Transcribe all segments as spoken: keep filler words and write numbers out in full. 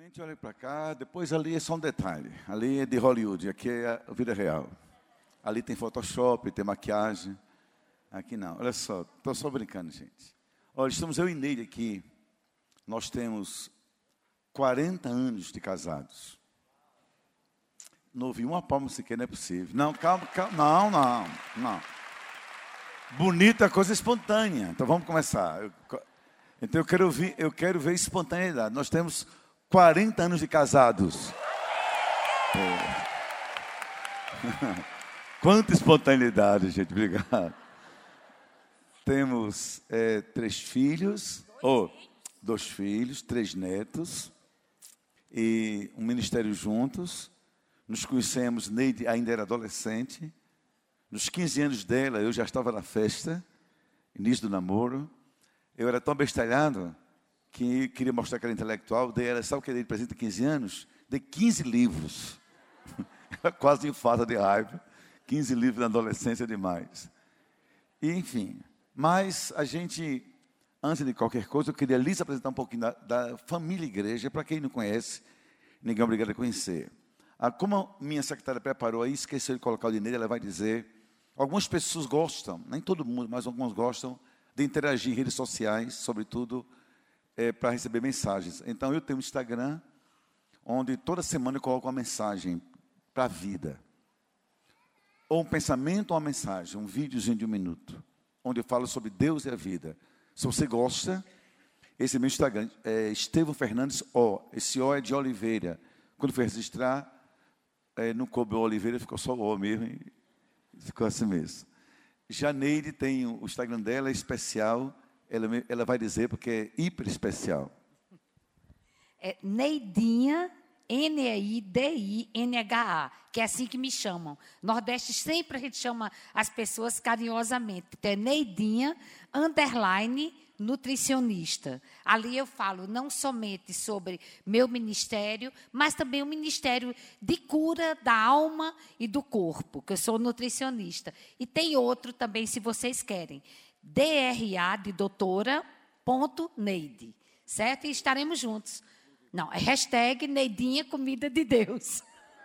gente olha para cá, depois ali é só um detalhe. Ali é de Hollywood, aqui é a vida real. Ali tem Photoshop, tem maquiagem. Aqui não. Olha só, estou só brincando, gente. Olha, estamos eu e Neide aqui. Nós temos quarenta anos de casados. Não ouvi uma palma sequer, não é possível. Não, calma, calma. Não, não, não. Bonita é coisa espontânea. Então vamos começar. Eu, então eu quero, ouvir, eu quero ver espontaneidade. Nós temos quarenta anos de casados. É. Quanta espontaneidade, gente. Obrigado. Temos é, três filhos, ou oh, dois filhos, três netos, e um ministério juntos. Nos conhecemos, Neide ainda era adolescente. Nos quinze anos dela, eu já estava na festa, início do namoro. Eu era tão bestalhado que queria mostrar que era intelectual. Daí ela, sabe o que eu dei de presente de quinze anos? Dei quinze livros. Quase em falta de raiva. quinze livros na adolescência é demais. E, enfim, mas a gente, antes de qualquer coisa, eu queria lhes apresentar um pouquinho da, da família igreja, para quem não conhece, ninguém é obrigado a conhecer. Ah, como a minha secretária preparou aí, esqueceu de colocar o dinheiro, ela vai dizer, algumas pessoas gostam, nem todo mundo, mas algumas gostam de interagir em redes sociais, sobretudo é, para receber mensagens. Então, eu tenho um Instagram, onde toda semana eu coloco uma mensagem para a vida. Ou um pensamento ou uma mensagem, um videozinho de um minuto, onde eu falo sobre Deus e a vida. Se você gosta, esse é meu Instagram, é Estevão Fernandes O. Esse O é de Oliveira. Quando foi registrar, é, não coube o Oliveira, ficou só o O mesmo, e ficou assim mesmo. Janeide tem o Instagram dela, é especial, ela, ela vai dizer porque é hiper especial. É Neidinha, N E I D I N H A, que é assim que me chamam. Nordeste sempre a gente chama as pessoas carinhosamente. Então, é Neidinha, underline, nutricionista. Ali eu falo não somente sobre meu ministério, mas também o ministério de cura da alma e do corpo, que eu sou nutricionista. E tem outro também, se vocês querem, D R A de doutora, ponto Neide, certo? E estaremos juntos. Não, é hashtag Neidinha Comida de Deus.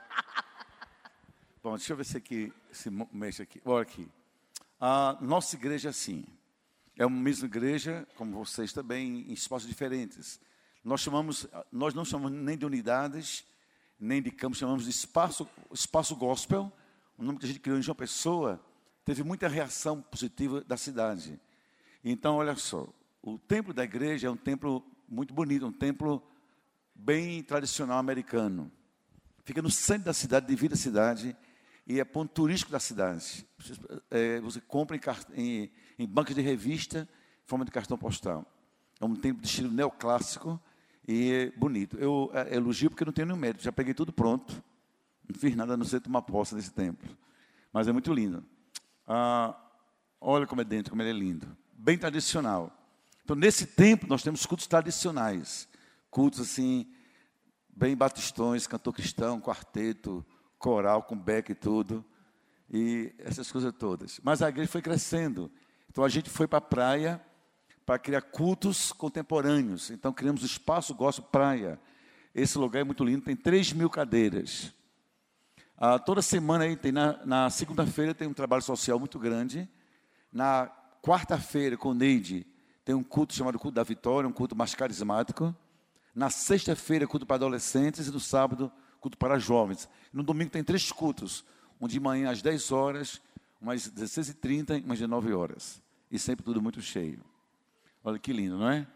Bom, deixa eu ver se aqui, se mexe aqui. Olha aqui. A nossa igreja é assim. É uma mesma igreja, como vocês também, em espaços diferentes. Nós chamamos, nós não chamamos nem de unidades, nem de campos, chamamos de espaço, espaço gospel. O nome que a gente criou em João Pessoa teve muita reação positiva da cidade. Então, olha só, o templo da igreja é um templo muito bonito, um templo bem tradicional americano. Fica no centro da cidade, divide a cidade, e é ponto turístico da cidade. É, você compra em, em, em bancas de revista, em forma de cartão postal. É um templo de estilo neoclássico e é bonito. Eu é, elogio porque não tenho nenhum mérito, já peguei tudo pronto. Não fiz nada a não ser tomar posse desse templo. Mas é muito lindo. Ah, olha como é dentro, como ele é lindo. Bem tradicional. Então, nesse templo, nós temos cultos tradicionais. Cultos assim, bem batistões, cantor cristão, quarteto, coral, com beck e tudo. E essas coisas todas. Mas a igreja foi crescendo. Então, a gente foi para a praia para criar cultos contemporâneos. Então, criamos o Espaço Gospel Praia. Esse lugar é muito lindo, tem três mil cadeiras. Ah, toda semana, aí, tem na, na segunda-feira, tem um trabalho social muito grande. Na quarta-feira, com Neide, tem um culto chamado Culto da Vitória, um culto mais carismático. Na sexta-feira, culto para adolescentes, e no sábado, culto para jovens. No domingo tem três cultos, um de manhã às dez horas, umas dezesseis e trinta e umas dezenove horas. E sempre tudo muito cheio. Olha que lindo, não é?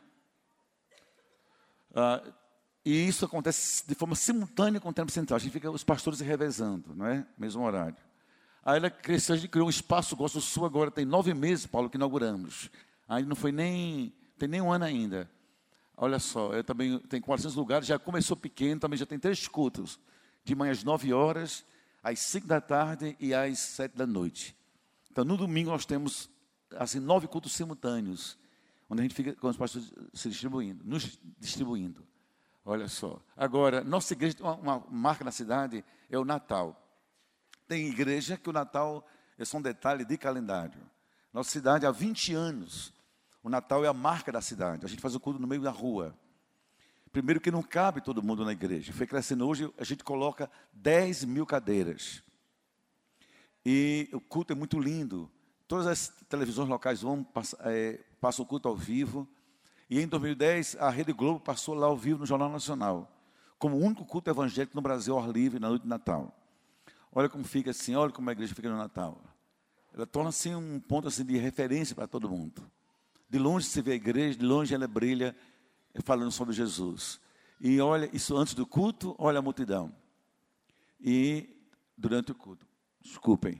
Ah, e isso acontece de forma simultânea com o tempo central. A gente fica os pastores revezando, não é? Mesmo horário. Aí ela cresceu, a gente criou um espaço Gospel Sul, agora tem nove meses, Paulo, que inauguramos. Aí não foi nem, tem nem um ano ainda. Olha só, eu também tenho quatrocentos lugares, já começou pequeno, também já tem três cultos. De manhã às nove horas, às cinco da tarde e às sete da noite. Então, no domingo, nós temos assim, nove cultos simultâneos, onde a gente fica com os pastores se distribuindo, nos distribuindo. Olha só. Agora, nossa igreja tem uma, uma marca na cidade, é o Natal. Tem igreja que o Natal é só um detalhe de calendário. Nossa cidade, há vinte anos, o Natal é a marca da cidade. A gente faz o culto no meio da rua. Primeiro que não cabe todo mundo na igreja. Foi crescendo hoje, a gente coloca dez mil cadeiras. E o culto é muito lindo. Todas as televisões locais vão, passam, é, passam o culto ao vivo. E em dois mil e dez, a Rede Globo passou lá ao vivo no Jornal Nacional, como o único culto evangélico no Brasil, ao ar livre, na noite de Natal. Olha como fica assim, olha como a igreja fica no Natal. Ela torna-se um ponto assim, de referência para todo mundo. De longe se vê a igreja, de longe ela brilha, falando sobre Jesus. E olha, isso antes do culto, olha a multidão. E durante o culto. Desculpem.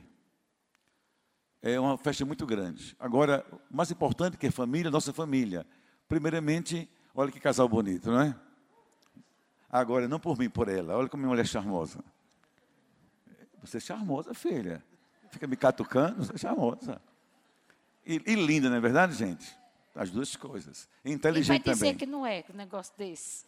É uma festa muito grande. Agora, o mais importante que é família, nossa família. Primeiramente, olha que casal bonito, não é? Agora, não por mim, por ela. Olha como minha mulher é charmosa. Você é charmosa, filha. Fica me catucando, você é charmosa. E, e linda, não é verdade, gente? As duas coisas. E inteligente também. Quem vai dizer que não é, um negócio desse?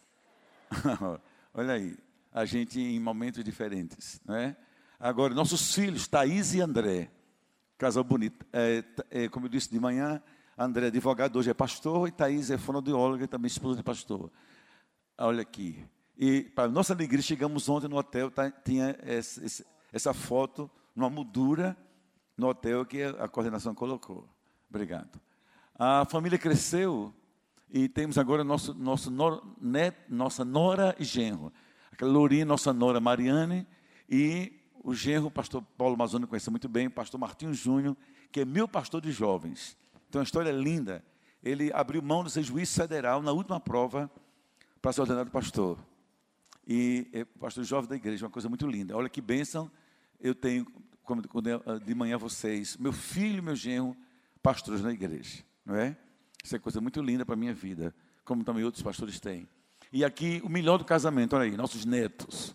Olha aí, a gente em momentos diferentes, não é? Agora, nossos filhos, Thaís e André, casal bonito. É, é, como eu disse de manhã, André é advogado, hoje é pastor, e Thaís é fonoaudióloga e também esposa de pastor. Olha aqui. E, para nossa alegria, chegamos ontem no hotel, tá, tinha essa, essa, essa foto, numa moldura, no hotel que a coordenação colocou. Obrigado. A família cresceu e temos agora nosso, nosso nor, net, nossa nora e genro. Aquela lourinha, nossa nora Mariane, e o genro, o pastor Paulo Mazzoni conhece muito bem, o pastor Martinho Júnior, que é meu pastor de jovens. Então, uma história linda. Ele abriu mão de ser juiz federal na última prova para ser ordenado pastor. E é pastor jovem da igreja, uma coisa muito linda. Olha que bênção eu tenho, como de manhã vocês, meu filho e meu genro, pastores na igreja. Não é? Isso é coisa muito linda para a minha vida, como também outros pastores têm. E aqui, o melhor do casamento, olha aí, nossos netos.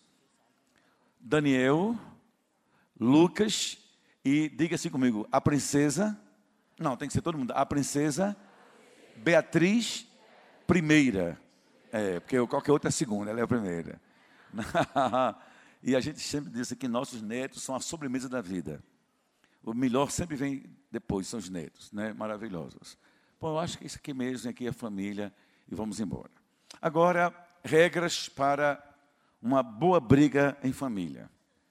Daniel, Lucas e, diga assim comigo, a princesa, não, tem que ser todo mundo, a princesa Beatriz primeira. É, porque qualquer outra é a segunda, ela é a primeira. E a gente sempre diz que nossos netos são a sobremesa da vida. O melhor sempre vem depois, são os netos, né? Maravilhosos. Bom, eu acho que isso aqui mesmo, aqui é a família, e vamos embora. Agora, regras para uma boa briga em família.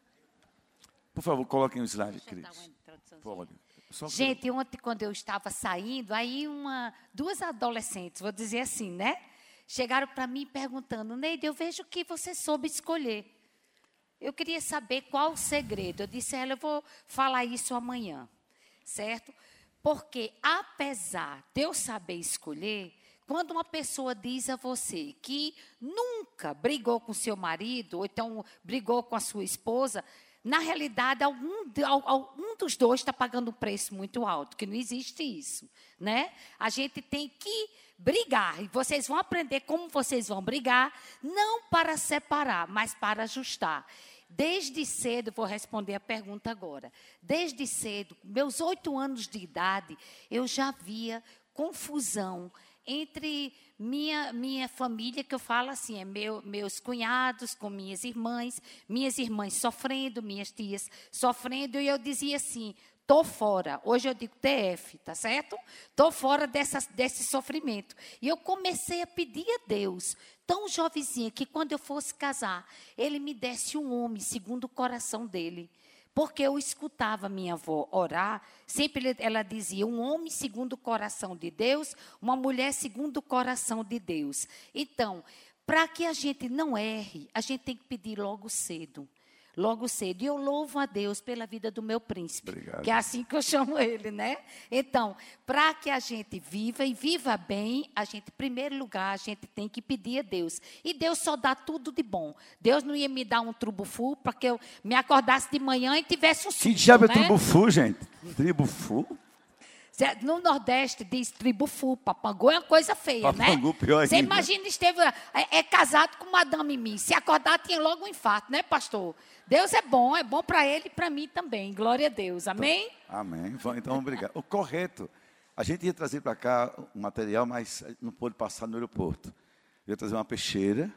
Por favor, coloquem o slide, Cris. Pode. Só Gente, ontem, quando eu estava saindo, aí uma, duas adolescentes, vou dizer assim, né? Chegaram para mim perguntando, Neide, eu vejo que você soube escolher. Eu queria saber qual o segredo. Eu disse a ela, eu vou falar isso amanhã, certo? Porque, apesar de eu saber escolher, quando uma pessoa diz a você que nunca brigou com seu marido, ou então brigou com a sua esposa, na realidade, algum, algum dos dois está pagando um preço muito alto, que não existe isso, né? A gente tem que brigar, e vocês vão aprender como vocês vão brigar, não para separar, mas para ajustar. Desde cedo, vou responder a pergunta agora, desde cedo, meus oito anos de idade, eu já via confusão entre minha, minha família, que eu falo assim, é meu, meus cunhados com minhas irmãs, minhas irmãs sofrendo, minhas tias sofrendo, e eu dizia assim, estou fora. Hoje eu digo T F, tá certo? Estou fora dessa, desse sofrimento. E eu comecei a pedir a Deus, tão jovenzinha, que quando eu fosse casar, Ele me desse um homem segundo o coração dele. Porque eu escutava minha avó orar, sempre ela dizia, um homem segundo o coração de Deus, uma mulher segundo o coração de Deus. Então, para que a gente não erre, a gente tem que pedir logo cedo. Logo cedo. E eu louvo a Deus pela vida do meu príncipe. Obrigado. Que é assim que eu chamo ele, né? Então, para que a gente viva e viva bem, a gente, em primeiro lugar, a gente tem que pedir a Deus. E Deus só dá tudo de bom. Deus não ia me dar um trubufu para que eu me acordasse de manhã e tivesse um susto, que diabo é né? trubufu, gente? Tribufu? No Nordeste diz tribufu, papangu é uma coisa feia, papangu, né? Pior ainda. Você imagina, esteve, é, é casado com Madame Mi. Se acordar, tinha logo um infarto, né, pastor? Deus é bom, é bom para ele e para mim também. Glória a Deus, amém? Então, amém. Então, obrigado. O correto, a gente ia trazer para cá um material, mas não pôde passar no aeroporto. Eu ia trazer uma peixeira,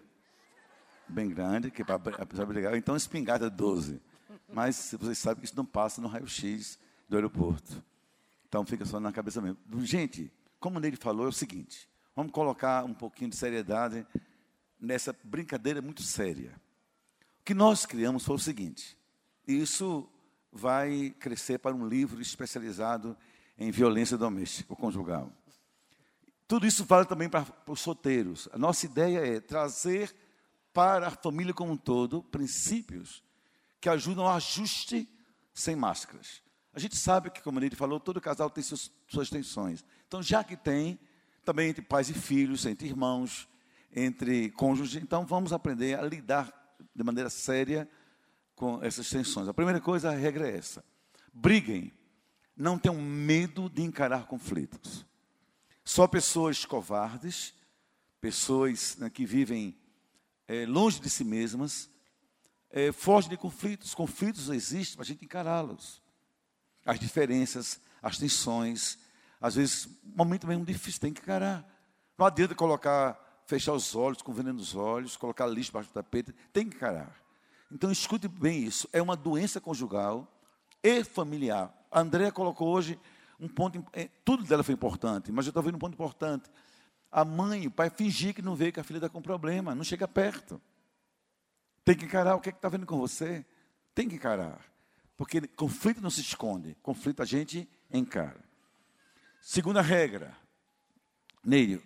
bem grande, que para brigar. Então, espingarda doze. Mas vocês sabem que isso não passa no raio-x do aeroporto. Então, fica só na cabeça mesmo. Gente, como ele falou, é o seguinte. Vamos colocar um pouquinho de seriedade nessa brincadeira muito séria. O que nós criamos foi o seguinte, e isso vai crescer para um livro especializado em violência doméstica ou conjugal. Tudo isso vale também para, para os solteiros. A nossa ideia é trazer para a família como um todo princípios que ajudam ao ajuste sem máscaras. A gente sabe que, como ele falou, todo casal tem seus, suas tensões. Então, já que tem, também entre pais e filhos, entre irmãos, entre cônjuges, então vamos aprender a lidar de maneira séria com essas tensões. A primeira coisa, a regra é essa. Briguem. Não tenham medo de encarar conflitos. Só pessoas covardes, pessoas, né, que vivem é, longe de si mesmas, é, fogem de conflitos. Conflitos existem para a gente encará-los. As diferenças, as tensões, às vezes, um momento mesmo difícil, tem que encarar. Não adianta colocar, fechar os olhos, com veneno nos olhos, colocar lixo debaixo do tapete, tem que encarar. Então, escute bem isso, é uma doença conjugal e familiar. A Andréa colocou hoje um ponto, tudo dela foi importante, mas eu estou vendo um ponto importante. A mãe, o pai fingir que não vê que a filha está com problema, não chega perto. Tem que encarar o que é que está vendo com você. Tem que encarar. Porque conflito não se esconde, conflito a gente encara. Segunda regra, Neide.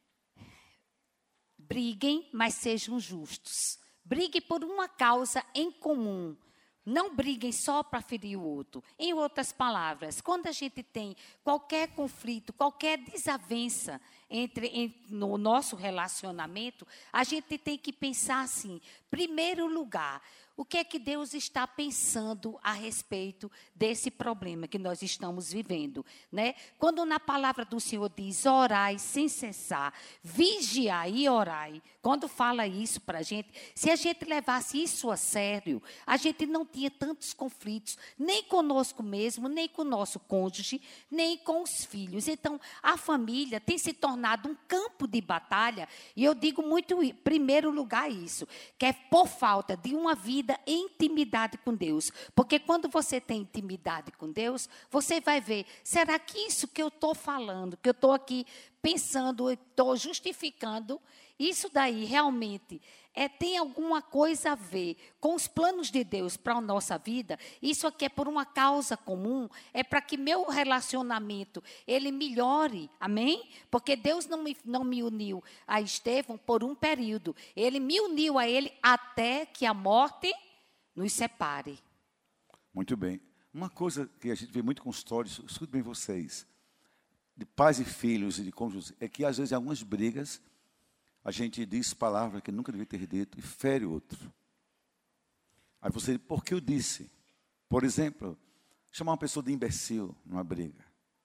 Briguem, mas sejam justos. Brigue por uma causa em comum. Não briguem só para ferir o outro. Em outras palavras, quando a gente tem qualquer conflito, qualquer desavença entre, em, no nosso relacionamento, a gente tem que pensar assim, primeiro lugar, o que é que Deus está pensando a respeito desse problema que nós estamos vivendo, né? Quando na palavra do Senhor diz, orai sem cessar, vigiai e orai, quando fala isso para a gente, se a gente levasse isso a sério, a gente não tinha tantos conflitos, nem conosco mesmo, nem com o nosso cônjuge, nem com os filhos. Então, a família tem se tornado um campo de batalha, e eu digo muito, em primeiro lugar, isso, que é por falta de uma vida em intimidade com Deus. Porque quando você tem intimidade com Deus, você vai ver, será que isso que eu estou falando, que eu estou aqui pensando, estou justificando, isso daí realmente é, tem alguma coisa a ver com os planos de Deus para a nossa vida? Isso aqui é por uma causa comum, é para que meu relacionamento, ele melhore, amém? Porque Deus não me, não me uniu a Estevão por um período, Ele me uniu a ele até que a morte nos separe. Muito bem. Uma coisa que a gente vê muito com histórias, escute bem vocês, de pais e filhos e de cônjuges, é que às vezes em algumas brigas, a gente diz palavras que nunca devia ter dito e fere o outro. Aí você diz, por que eu disse? Por exemplo, chamar uma pessoa de imbecil numa briga.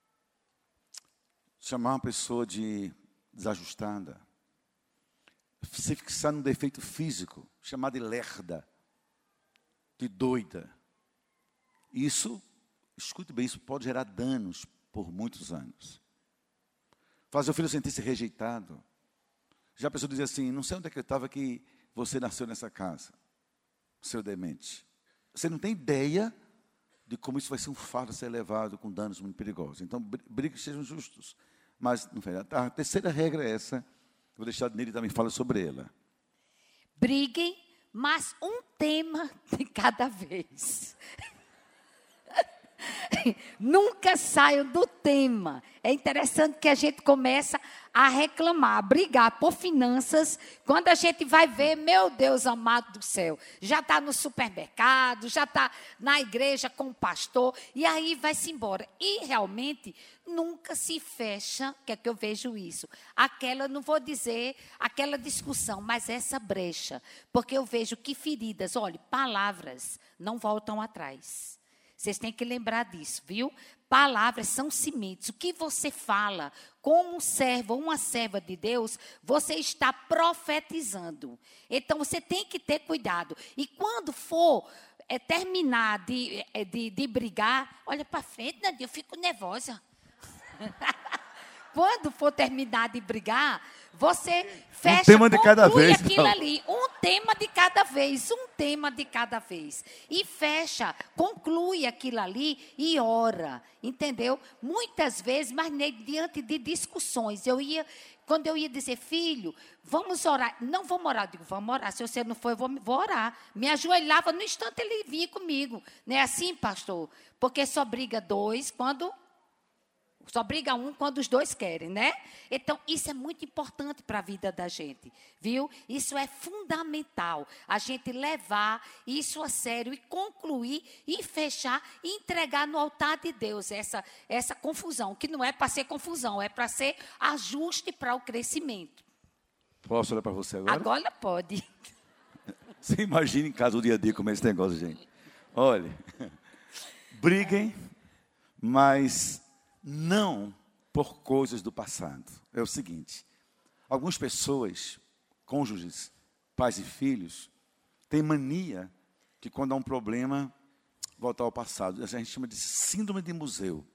Chamar uma pessoa de desajustada. Se fixar num defeito físico, chamar de lerda, de doida. Isso, escute bem, isso pode gerar danos por muitos anos. Fazer o filho sentir-se rejeitado. Já a pessoa diz assim, não sei onde é que eu estava que você nasceu nessa casa, seu demente. Você não tem ideia de como isso vai ser um fardo a ser levado com danos muito perigosos. Então, brigas sejam justos. Mas, não foi, a terceira regra é essa, vou deixar nele também fala sobre ela. Briguem, mas um tema de cada vez. Nunca saiam do tema. É interessante que a gente começa a reclamar, a brigar por finanças. Quando a gente vai ver, meu Deus amado do céu, já está no supermercado, já está na igreja com o pastor, e aí vai-se embora. E realmente nunca se fecha, que é que eu vejo isso, aquela, não vou dizer aquela discussão, mas essa brecha. Porque eu vejo que feridas, olha, palavras não voltam atrás. Vocês têm que lembrar disso, viu? Palavras são sementes. O que você fala como um servo ou uma serva de Deus, você está profetizando. Então, você tem que ter cuidado. E quando for é, terminar de, de, de brigar, olha para frente, Nadia, eu fico nervosa. Quando for terminar de brigar, você fecha, um tema de cada vez, aquilo não. ali, um tema de cada vez, um tema de cada vez. E fecha, conclui aquilo ali e ora, entendeu? Muitas vezes, mas nem diante de discussões, eu ia quando eu ia dizer, filho, vamos orar. Não vamos orar. Eu digo, vamos orar. Se você não for, eu vou, vou orar. Me ajoelhava, no instante ele vinha comigo. Não é assim, pastor? Porque só briga dois quando... Só briga um quando os dois querem, né? Então, isso é muito importante para a vida da gente, viu? Isso é fundamental, a gente levar isso a sério e concluir e fechar e entregar no altar de Deus essa, essa confusão, que não é para ser confusão, é para ser ajuste para o crescimento. Posso olhar para você agora? Agora pode. Você imagina em casa o dia a dia como é esse negócio, gente. Olha, briguem, mas... não por coisas do passado. É o seguinte, algumas pessoas, cônjuges, pais e filhos, têm mania de quando há um problema, voltar ao passado. A gente chama de síndrome de museu.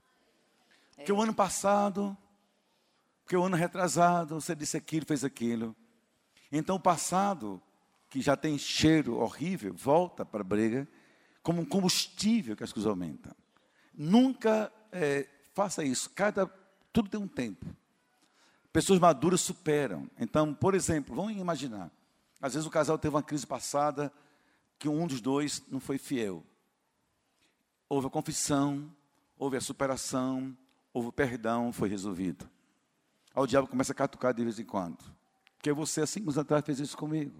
Porque o ano passado, porque o ano retrasado, você disse aquilo, fez aquilo. Então o passado, que já tem cheiro horrível, volta para a briga, como um combustível que as coisas aumentam. Nunca... É, faça isso. Cada, tudo tem um tempo. Pessoas maduras superam. Então, por exemplo, vamos imaginar. Às vezes o casal teve uma crise passada que um dos dois não foi fiel. Houve a confissão, houve a superação, houve o perdão, foi resolvido. Aí o diabo começa a catucar de vez em quando. Porque você, há cinco anos atrás, fez isso comigo.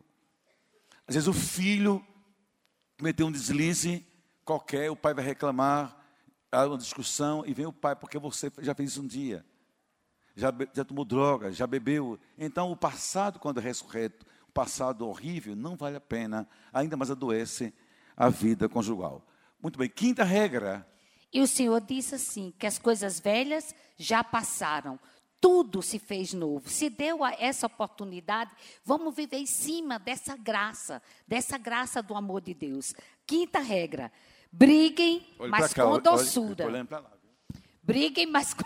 Às vezes o filho cometeu um deslize qualquer, o pai vai reclamar, há uma discussão e vem o pai, porque você já fez isso um dia. Já, já tomou droga, já bebeu. Então, o passado, quando é ressurreto, o passado horrível, não vale a pena, ainda mais adoece a vida conjugal. Muito bem, quinta regra. E o Senhor disse assim, que as coisas velhas já passaram, tudo se fez novo. Se deu a essa oportunidade, vamos viver em cima dessa graça, dessa graça do amor de Deus. Quinta regra. Briguem, olhe mas cá, com olhe, doçura. olhe, lá, Briguem, mas com,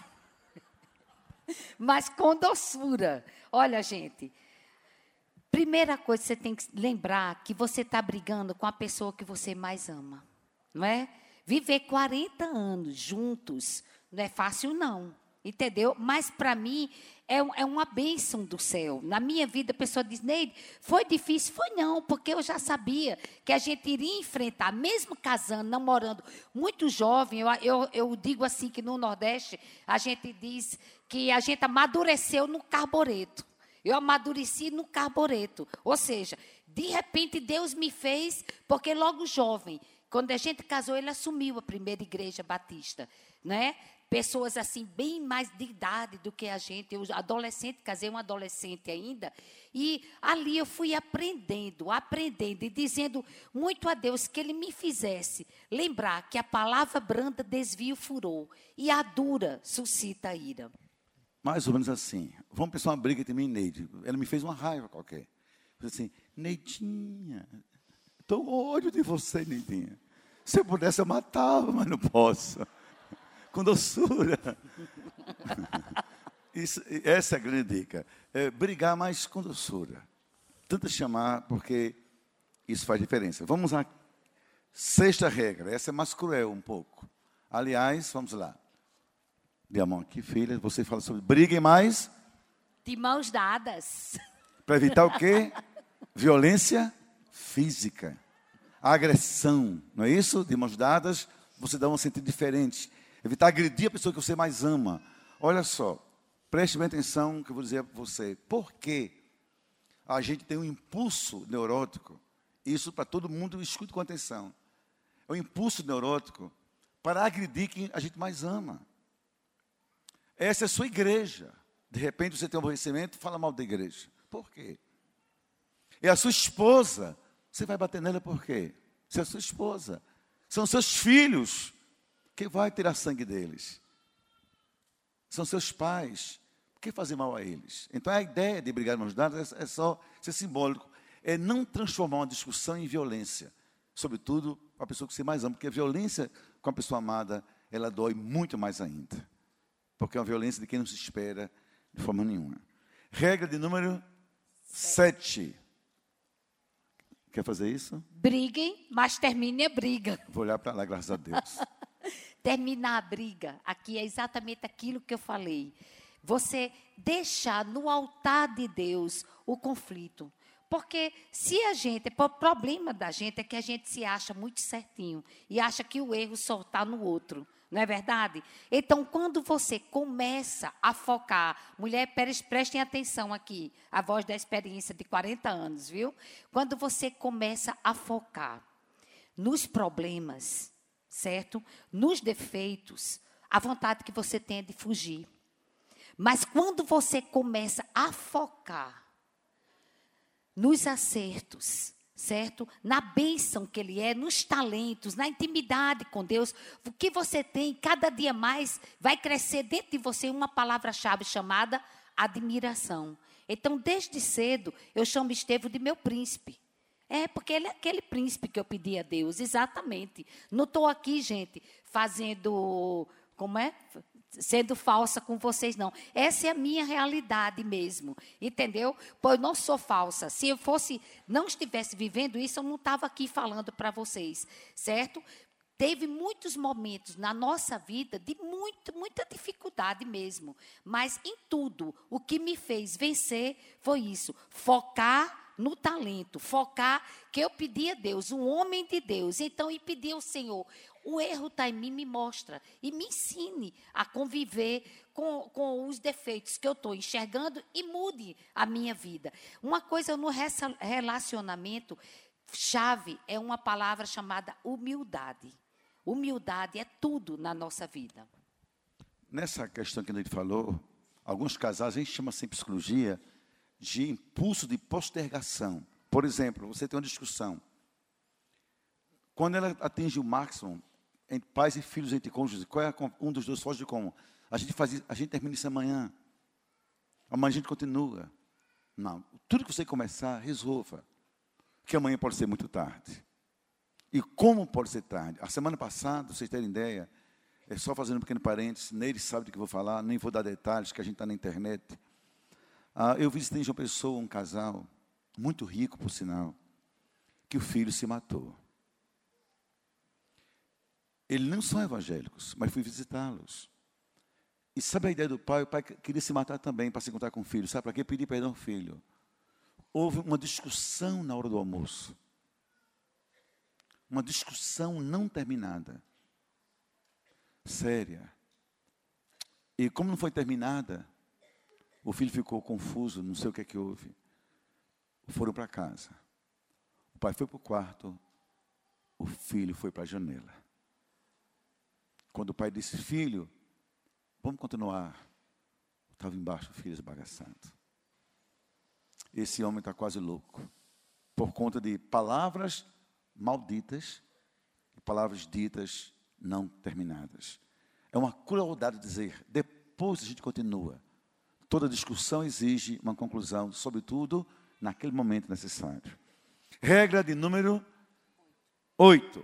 mas com doçura. Olha, gente, primeira coisa que você tem que lembrar que você está brigando com a pessoa que você mais ama, não é? Viver quarenta anos juntos não é fácil, não. Entendeu? Mas, para mim, é, é uma bênção do céu. Na minha vida, a pessoa diz, Neide, foi difícil? Foi não, porque eu já sabia que a gente iria enfrentar, mesmo casando, namorando, muito jovem. Eu, eu, eu digo assim, que no Nordeste, a gente diz que a gente amadureceu no carbureto. Eu amadureci no carbureto. Ou seja, de repente, Deus me fez, porque logo jovem, quando a gente casou, ele assumiu a primeira igreja batista, né? Pessoas assim, bem mais de idade do que a gente. Eu, adolescente, casei um adolescente ainda. E ali eu fui aprendendo, aprendendo e dizendo muito a Deus que Ele me fizesse lembrar que a palavra branda desvia o furor e a dura suscita a ira. Mais ou menos assim. Vamos pensar uma briga entre mim e Neide. Ela me fez uma raiva qualquer. Eu disse assim, Neidinha, estou com ódio de você, Neidinha. Se eu pudesse, eu matava, mas não posso. Com doçura. Isso, essa é a grande dica. É brigar mais com doçura. Tenta chamar, porque isso faz diferença. Vamos à sexta regra. Essa é mais cruel um pouco. Aliás, vamos lá. Dê a mão aqui, filha. Você fala sobre briguem mais. De mãos dadas. Para evitar o quê? Violência física. Agressão. Não é isso? De mãos dadas, você dá um sentido diferente. Evitar agredir a pessoa que você mais ama. Olha só, preste bem atenção que eu vou dizer para você. Por que a gente tem um impulso neurótico? Isso para todo mundo, escute com atenção. É um impulso neurótico para agredir quem a gente mais ama. Essa é a sua igreja. De repente você tem um aborrecimento e fala mal da igreja. Por quê? É a sua esposa. Você vai bater nela por quê? Você é a sua esposa. São seus filhos. Quem vai tirar sangue deles? São seus pais. Por que fazer mal a eles? Então, a ideia de brigar mãos dadas é só ser simbólico. É não transformar uma discussão em violência. Sobretudo, com a pessoa que você mais ama. Porque a violência com a pessoa amada, ela dói muito mais ainda. Porque é uma violência de quem não se espera de forma nenhuma. Regra de número sete. Quer fazer isso? Briguem, mas termine a briga. Vou olhar para lá, graças a Deus. Terminar a briga, aqui é exatamente aquilo que eu falei. você deixar no altar de Deus o conflito. Porque se a gente, o problema da gente é que a gente se acha muito certinho e acha que o erro só está no outro. Não é verdade? Então, quando você começa a focar, mulher, prestem atenção aqui, a voz da experiência de quarenta anos, viu? Quando você começa a focar nos problemas, certo? Nos defeitos, a vontade que você tem é de fugir. Mas quando você começa a focar nos acertos, certo? Na bênção que Ele é, nos talentos, na intimidade com Deus, o que você tem, cada dia mais, vai crescer dentro de você uma palavra-chave chamada admiração. Então, desde cedo, eu chamo Estevão de meu príncipe. É, porque ele é aquele príncipe que eu pedi a Deus, exatamente. Não estou aqui, gente, fazendo, como é? Sendo falsa com vocês, não. Essa é a minha realidade mesmo, entendeu? Pois eu não sou falsa. Se eu fosse, não estivesse vivendo isso, eu não estava aqui falando para vocês, certo? Teve muitos momentos na nossa vida de muito, muita dificuldade mesmo. Mas em tudo, o que me fez vencer foi isso, focar no talento, focar que eu pedi a Deus, um homem de Deus. Então, e pedi ao Senhor, o erro está em mim, me mostra. E me ensine a conviver com, com os defeitos que eu estou enxergando e mude a minha vida. Uma coisa no relacionamento, chave é uma palavra chamada humildade. Humildade é tudo na nossa vida. Nessa questão que a gente falou, alguns casais, a gente chama assim, psicologia, de impulso de postergação. Por exemplo, você tem uma discussão. Quando ela atinge o máximo, entre pais e filhos, entre cônjuges, qual é um dos dois foge de como? A gente, faz, a gente termina isso amanhã. Amanhã a gente continua. Não. Tudo que você começar, resolva. Que amanhã pode ser muito tarde. E como pode ser tarde? A semana passada, vocês terem ideia, é só fazendo um pequeno parênteses, neles sabe do que eu vou falar, nem vou dar detalhes, que a gente está na internet. Ah, eu visitei em João Pessoa um casal, muito rico, por sinal, que o filho se matou. Eles não são evangélicos, mas fui visitá-los. E sabe a ideia do pai? O pai queria se matar também para se encontrar com o filho. Sabe para quê? Pedir perdão ao filho. Houve uma discussão na hora do almoço. Uma discussão não terminada. Séria. E como não foi terminada, o filho ficou confuso, não sei o que é que houve. Foram para casa. O pai foi para o quarto, o filho foi para a janela. Quando o pai disse, filho, vamos continuar. Estava embaixo, o filho esbagaçado. Esse homem está quase louco. Por conta de palavras malditas e palavras ditas não terminadas. É uma crueldade dizer, depois a gente continua. Toda discussão exige uma conclusão, sobretudo naquele momento necessário. Regra de número oito.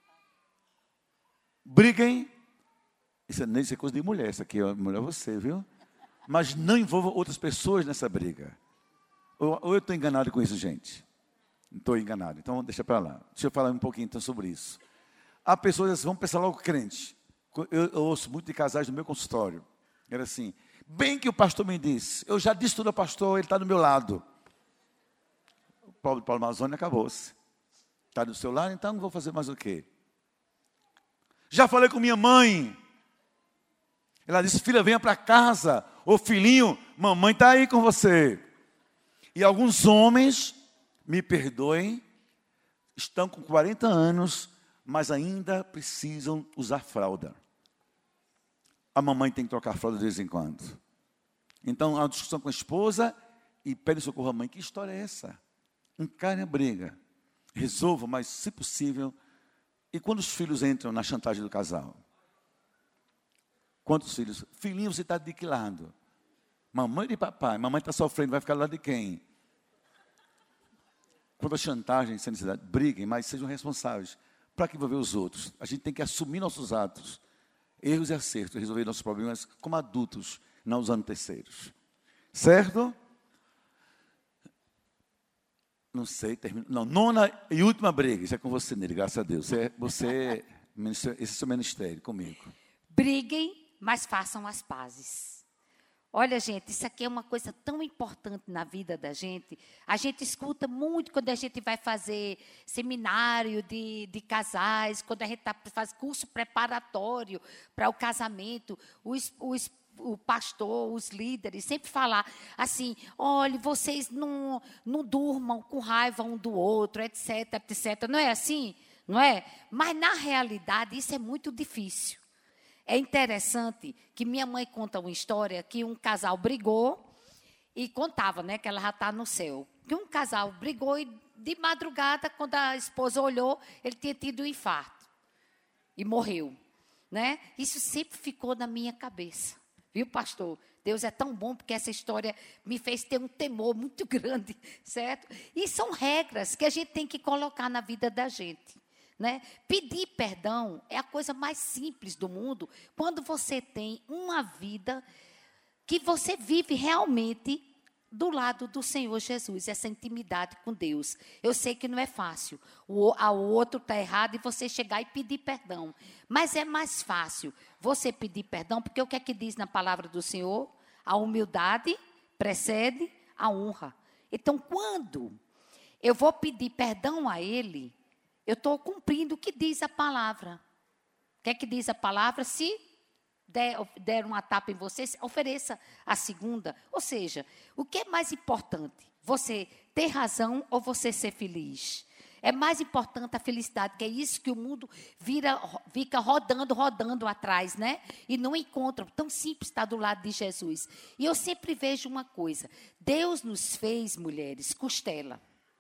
Briguem. Isso é, isso é coisa de mulher, isso aqui é mulher você, viu? Mas não envolva outras pessoas nessa briga. Ou, ou eu estou enganado com isso, gente? Não estou enganado, então deixa para lá. Deixa eu falar um pouquinho então sobre isso. Há pessoas assim, vamos pensar logo crente. Eu, eu ouço muito de casais no meu consultório. Era assim, bem que o pastor me disse, eu já disse tudo ao pastor, ele está do meu lado. O Paulo, Paulo Amazônia acabou-se. Está do seu lado, então não vou fazer mais o quê? Já falei com minha mãe. Ela disse, filha, venha para casa. Ô filhinho, mamãe está aí com você. E alguns homens, me perdoem, estão com quarenta anos, mas ainda precisam usar fralda. A mamãe tem que trocar fralda de vez em quando. Então, há uma discussão com a esposa e pede socorro à mãe. Que história é essa? Encare a briga. Resolva, mas, se possível. E quando os filhos entram na chantagem do casal? Quantos filhos? Filhinho, você está de que lado? Mamãe e papai. Mamãe está sofrendo, vai ficar do lado de quem? Quando a chantagem, sem necessidade, briguem, mas sejam responsáveis. Para que envolver os outros? A gente tem que assumir nossos atos. Erros e acertos, resolver nossos problemas como adultos, não usando terceiros. Certo? Não sei, termino. Não, nona e última briga, isso é com você, Nele, graças a Deus. Você, você, esse é o seu ministério, comigo. Briguem, mas façam as pazes. Olha, gente, isso aqui é uma coisa tão importante na vida da gente. A gente escuta muito quando a gente vai fazer seminário de, de casais, quando a gente tá, faz curso preparatório para o casamento, os, os, o pastor, os líderes, sempre falar assim, olha, vocês não, não durmam com raiva um do outro, etc, etcétera. Não é assim? Não é? Mas, na realidade, isso é muito difícil. É interessante que minha mãe conta uma história que um casal brigou e contava, né, que ela já está no céu. Que um casal brigou e, de madrugada, quando a esposa olhou, ele tinha tido um infarto e morreu. Né? Isso sempre ficou na minha cabeça. Viu, pastor? Deus é tão bom porque essa história me fez ter um temor muito grande, certo? E são regras que a gente tem que colocar na vida da gente. Né? Pedir perdão é a coisa mais simples do mundo quando você tem uma vida que você vive realmente do lado do Senhor Jesus, essa intimidade com Deus. Eu sei que não é fácil, o, o outro está errado e você chegar e pedir perdão, mas é mais fácil você pedir perdão, porque o que é que diz na palavra do Senhor? A humildade precede a honra. Então, quando eu vou pedir perdão a Ele, eu estou cumprindo o que diz a palavra. O que é que diz a palavra? Se der, der uma tapa em você, ofereça a segunda. Ou seja, o que é mais importante? Você ter razão ou você ser feliz? É mais importante a felicidade, que é isso que o mundo vira, fica rodando, rodando atrás, né? E não encontra. Tão simples estar do lado de Jesus. E eu sempre vejo uma coisa. Deus nos fez, mulheres, costela.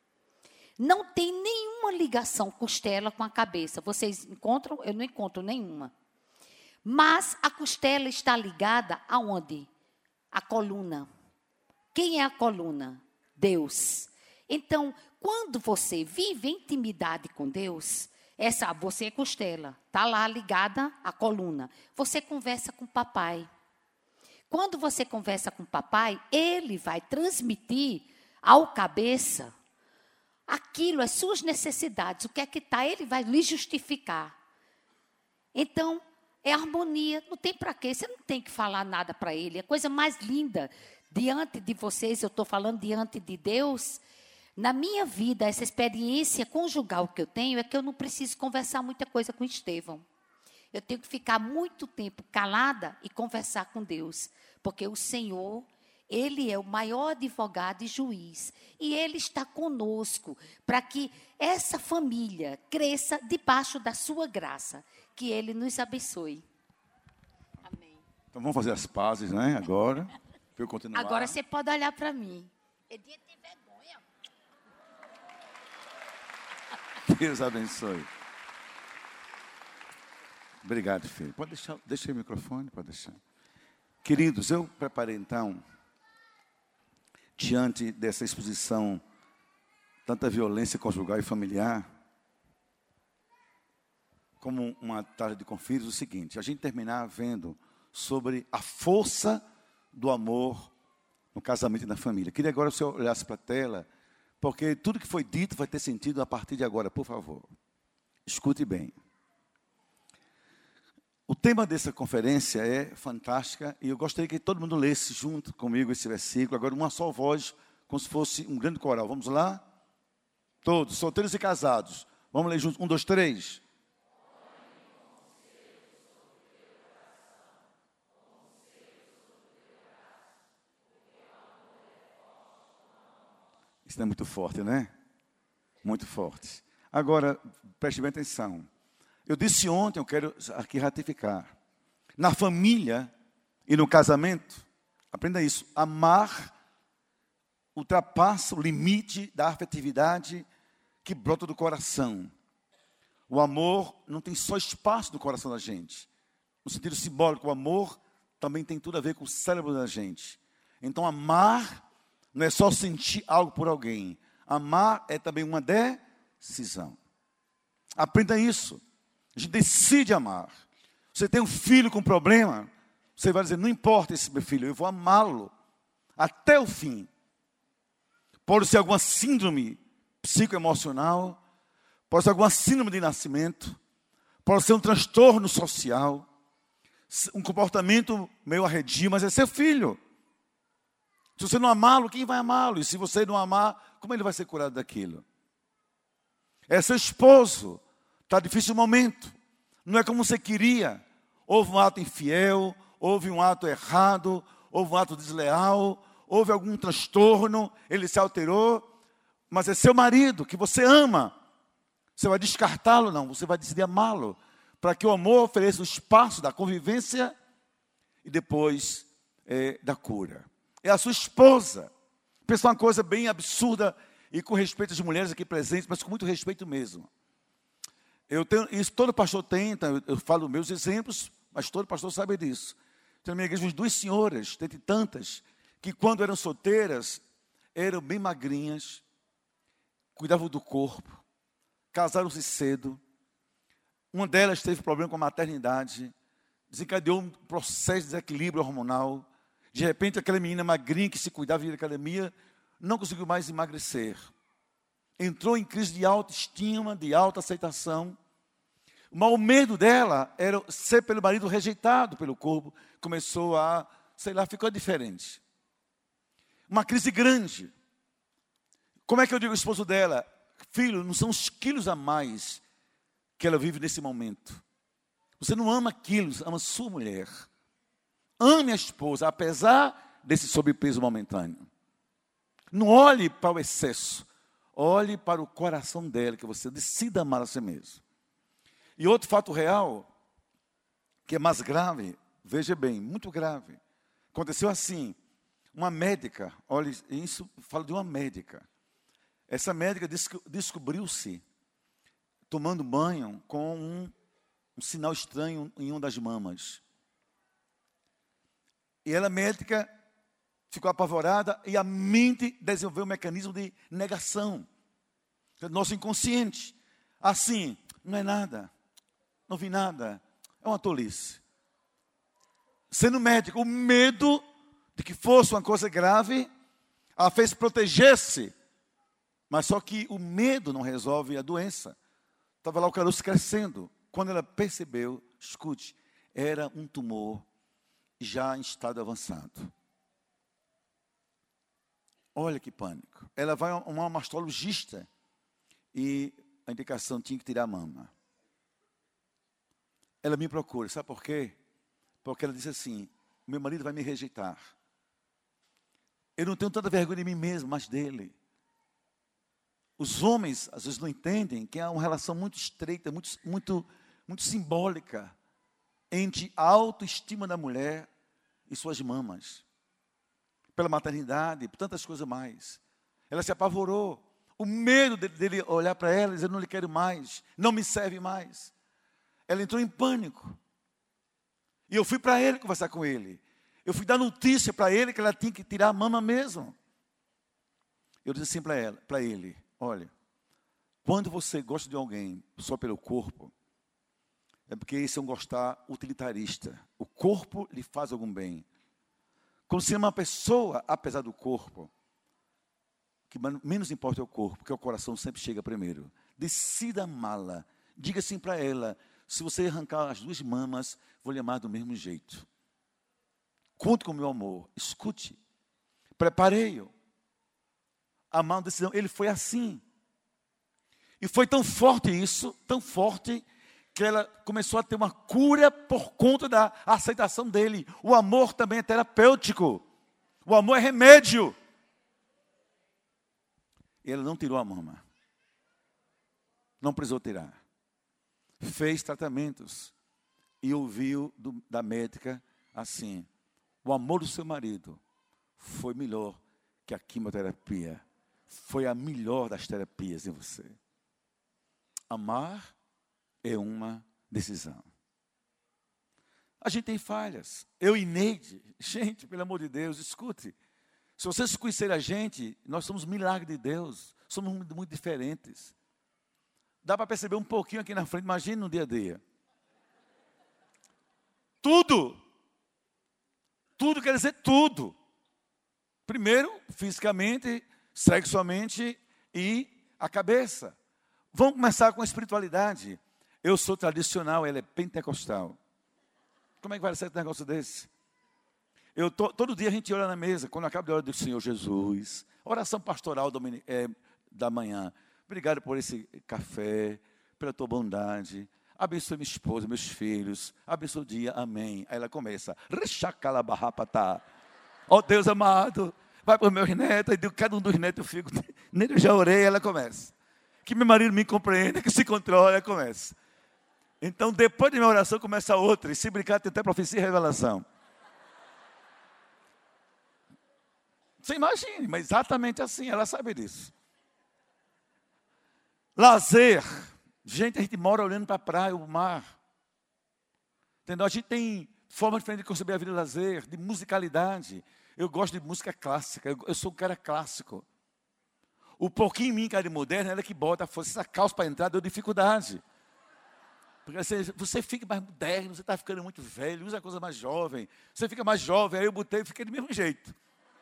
Não tem nenhuma ligação costela com a cabeça. Vocês encontram? Eu não encontro nenhuma. Mas a costela está ligada aonde? A coluna. Quem é a coluna? Deus. Então, quando você vive em intimidade com Deus, essa, você é costela, está lá ligada à coluna. Você conversa com o papai. Quando você conversa com o papai, ele vai transmitir ao cabeça aquilo, as suas necessidades, o que é que está, ele vai lhe justificar. Então, é harmonia, não tem para quê, você não tem que falar nada para ele. A coisa mais linda, diante de vocês, eu estou falando diante de Deus, na minha vida, essa experiência conjugal que eu tenho, é que eu não preciso conversar muita coisa com Estevão. Eu tenho que ficar muito tempo calada e conversar com Deus, porque o Senhor, Ele é o maior advogado e juiz. E Ele está conosco para que essa família cresça debaixo da sua graça. Que Ele nos abençoe. Amém. Então vamos fazer as pazes, né? Agora. Para eu continuar. Agora você pode olhar para mim. Edinha tem vergonha. Deus abençoe. Obrigado, filho. Pode deixar, deixa o microfone, pode deixar. Queridos, eu preparei então, diante dessa exposição, tanta violência conjugal e familiar, como uma tarde de confins, o seguinte, a gente terminar vendo sobre a força do amor no casamento e na família. Queria agora que você olhasse para a tela, porque tudo que foi dito vai ter sentido a partir de agora, por favor. Escute bem. O tema dessa conferência é fantástica e eu gostaria que todo mundo lesse junto comigo esse versículo, agora uma só voz, como se fosse um grande coral. Vamos lá? Todos, solteiros e casados. Vamos ler juntos. Um, dois, três. Isso é muito forte, né? Muito forte. Agora, preste bem atenção. Eu disse ontem, eu quero aqui ratificar. Na família e no casamento, aprenda isso. Amar ultrapassa o limite da afetividade que brota do coração. O amor não tem só espaço no coração da gente. No sentido simbólico, o amor também tem tudo a ver com o cérebro da gente. Então, amar não é só sentir algo por alguém. Amar é também uma decisão. Aprenda isso. A gente decide amar. Você tem um filho com problema, você vai dizer, não importa esse meu filho, eu vou amá-lo até o fim. Pode ser alguma síndrome psicoemocional, pode ser alguma síndrome de nascimento, pode ser um transtorno social, um comportamento meio arredio, mas é seu filho. Se você não amá-lo, quem vai amá-lo? E se você não amar, como ele vai ser curado daquilo? É seu esposo, está difícil o momento, não é como você queria. Houve um ato infiel, houve um ato errado, houve um ato desleal, houve algum transtorno, ele se alterou, mas é seu marido, que você ama. Você vai descartá-lo? Não, você vai decidir amá-lo, para que o amor ofereça o espaço da convivência e depois é, da cura. É a sua esposa. Pensa uma coisa bem absurda, e com respeito às mulheres aqui presentes, mas com muito respeito mesmo. Eu tenho, isso todo pastor tem, então eu, eu falo meus exemplos, mas todo pastor sabe disso. Tem na minha igreja duas senhoras, dentre tantas, que quando eram solteiras, eram bem magrinhas, cuidavam do corpo, casaram-se cedo. Uma delas teve problema com a maternidade, desencadeou um processo de desequilíbrio hormonal. De repente, aquela menina magrinha que se cuidava de ir à academia, não conseguiu mais emagrecer. Entrou em crise de autoestima, de autoaceitação. Mas o medo dela era ser pelo marido rejeitado pelo corpo. Começou a, sei lá, ficou diferente. Uma crise grande. Como é que eu digo ao esposo dela? Filho, não são os quilos a mais que ela vive nesse momento. Você não ama quilos, ama sua mulher. Ame a esposa, apesar desse sobrepeso momentâneo. Não olhe para o excesso. Olhe para o coração dela, que você decida amar a si mesmo. E outro fato real, que é mais grave, veja bem, muito grave. Aconteceu assim, uma médica, olha, isso falo de uma médica. Essa médica descobriu-se tomando banho com um, um sinal estranho em uma das mamas. E ela, médica, ficou apavorada e a mente desenvolveu um mecanismo de negação. Nosso inconsciente. Assim, não é nada, não vi nada, é uma tolice. Sendo médico, o medo de que fosse uma coisa grave, a fez proteger-se. Mas só que o medo não resolve a doença. Estava lá o caroço crescendo. Quando ela percebeu, escute, era um tumor já em estado avançado. Olha que pânico. Ela vai a uma mastologista e a indicação tinha que tirar a mama. Ela me procura, sabe por quê? Porque ela disse assim, meu marido vai me rejeitar. Eu não tenho tanta vergonha de mim mesmo, mas dele. Os homens, às vezes, não entendem que há uma relação muito estreita, muito, muito, muito simbólica entre a autoestima da mulher e suas mamas. Pela maternidade, por tantas coisas mais. Ela se apavorou. O medo dele olhar para ela e dizer, não lhe quero mais, não me serve mais. Ela entrou em pânico. E eu fui para ele conversar com ele. Eu fui dar notícia para ele que ela tinha que tirar a mama mesmo. Eu disse assim para ela, para ele, olha, quando você gosta de alguém só pelo corpo, é porque esse é um gostar utilitarista. O corpo lhe faz algum bem. Quando você ama uma pessoa, apesar do corpo, que menos importa é o corpo, porque o coração sempre chega primeiro. Decida amá-la. Diga assim para ela, se você arrancar as duas mamas, vou lhe amar do mesmo jeito. Conte com o meu amor. Escute. Preparei-o. Amar uma decisão. Ele foi assim. E foi tão forte isso, tão forte, que ela começou a ter uma cura por conta da aceitação dele. O amor também é terapêutico. O amor é remédio. E ela não tirou a mama. Não precisou tirar. Fez tratamentos. E ouviu do, da médica assim, o amor do seu marido foi melhor que a quimioterapia. Foi a melhor das terapias em você. Amar é uma decisão. A gente tem falhas. Eu e Neide, gente, pelo amor de Deus, escute. Se vocês conhecerem a gente, nós somos milagre de Deus. Somos muito, muito diferentes. Dá para perceber um pouquinho aqui na frente. Imagine no dia a dia. Tudo. Tudo quer dizer tudo. Primeiro, fisicamente, sexualmente e a cabeça. Vamos começar com a espiritualidade. Eu sou tradicional, ela é pentecostal. Como é que vai ser um negócio desse? Eu to, todo dia a gente ora na mesa, quando acaba a hora do Senhor Jesus, oração pastoral domini, é, da manhã. Obrigado por esse café, pela tua bondade. Abençoe minha esposa, meus filhos. Abençoe o dia, amém. Aí ela começa. Ó oh, Deus amado, vai para os meus netos. E cada um dos netos eu fico. Nele eu já orei, ela começa. Que meu marido me compreenda, que se controle, ela começa. Então, depois de minha oração, começa outra. E se brincar, tem até profecia e revelação. Você imagine, mas exatamente assim, ela sabe disso. Lazer. Gente, a gente mora olhando para a praia, o mar. Entendeu? A gente tem forma diferente de conceber a vida de lazer, de musicalidade. Eu gosto de música clássica, eu, eu sou um cara clássico. O pouquinho em mim, cara de moderno, ela que bota, se essa calça para entrar, deu dificuldade. Porque você, você fica mais moderno, você está ficando muito velho, usa coisa mais jovem. Você fica mais jovem, aí eu botei e fiquei do mesmo jeito.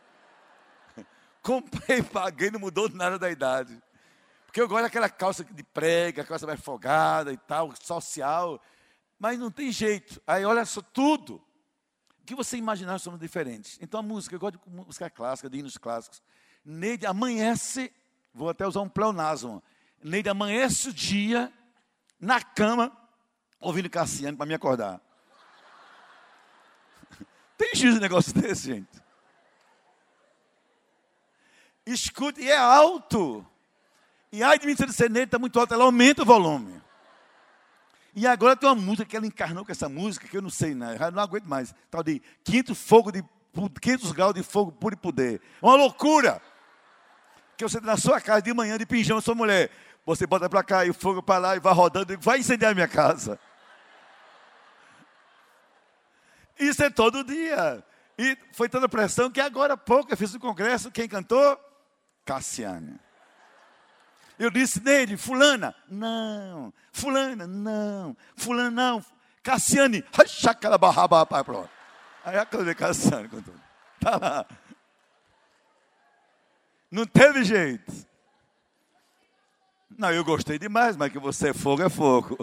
Comprei, paguei, não mudou nada da idade. Porque eu gosto daquela calça de prega, calça mais folgada e tal, social. Mas não tem jeito. Aí olha só, tudo. O que você imaginar somos diferentes. Então a música, eu gosto de música clássica, de hinos clássicos. Neide amanhece, vou até usar um pleonasmo. Neide amanhece o dia, na cama, ouvindo Cassiano para me acordar. Tem juízo um negócio desse, gente? Escute, e é alto. E ai de mim se ser Neide está muito alto, ela aumenta o volume. E agora tem uma música que ela encarnou com essa música, que eu não sei, né? Eu não aguento mais. Tal de quinhentos, fogo de, quinhentos graus de fogo puro e poder. Uma loucura. Que você na sua casa de manhã de pijama, sua mulher. Você bota para cá e o fogo para lá e vai rodando. E vai incendiar a minha casa. Isso é todo dia. E foi tanta pressão que agora há pouco eu fiz o congresso. Quem cantou? Cassiane. Eu disse, Neide, fulana, não. Fulana, não. Fulana, não. Cassiane, pronto. Aí a coisa de Cassiane cantou. Tá lá. Não teve jeito. Não, eu gostei demais, mas que você é fogo, é fogo.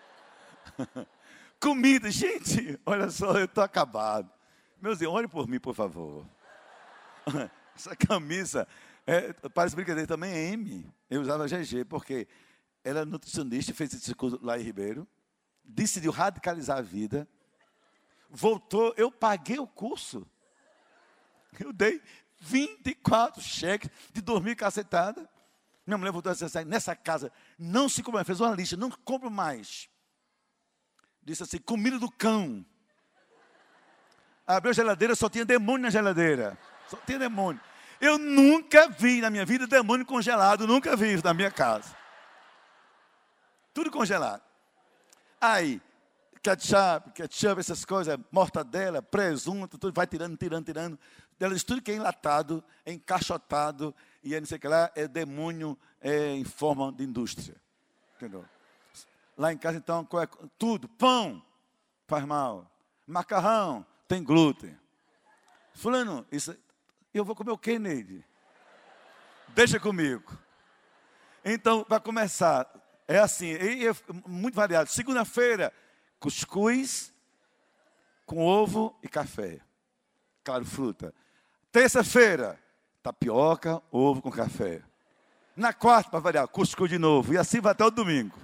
Comida, gente, olha só, eu estou acabado. Meus irmãos, olhem por mim, por favor. Essa camisa, é, parece brincadeira, também é M. Eu usava G G, porque ela é nutricionista, fez esse curso lá em Ribeiro, decidiu radicalizar a vida, voltou, eu paguei o curso. Eu dei vinte e quatro cheques de dormir cacetada. Minha mulher voltou a dizer assim, nessa casa, não se compra mais, fez uma lista, não compro mais. Disse assim, comida do cão. Abriu a geladeira, só tinha demônio na geladeira. Só tinha demônio. Eu nunca vi na minha vida demônio congelado, nunca vi isso na minha casa. Tudo congelado. Aí, ketchup, ketchup, essas coisas, mortadela, presunto, tudo vai tirando, tirando, tirando. Ela diz tudo que é enlatado, é encaixotado, e é não sei o que lá, é demônio é, em forma de indústria. Entendeu? Lá em casa, então, tudo, pão, faz mal. Macarrão, tem glúten. Fulano, isso, eu vou comer o quê, Neide? Deixa comigo. Então, vai começar, é assim, é, é muito variado. Segunda-feira, cuscuz com ovo e café. Claro, fruta. Terça-feira, tapioca, ovo com café. Na quarta, para variar, cuscuz de novo. E assim vai até o domingo.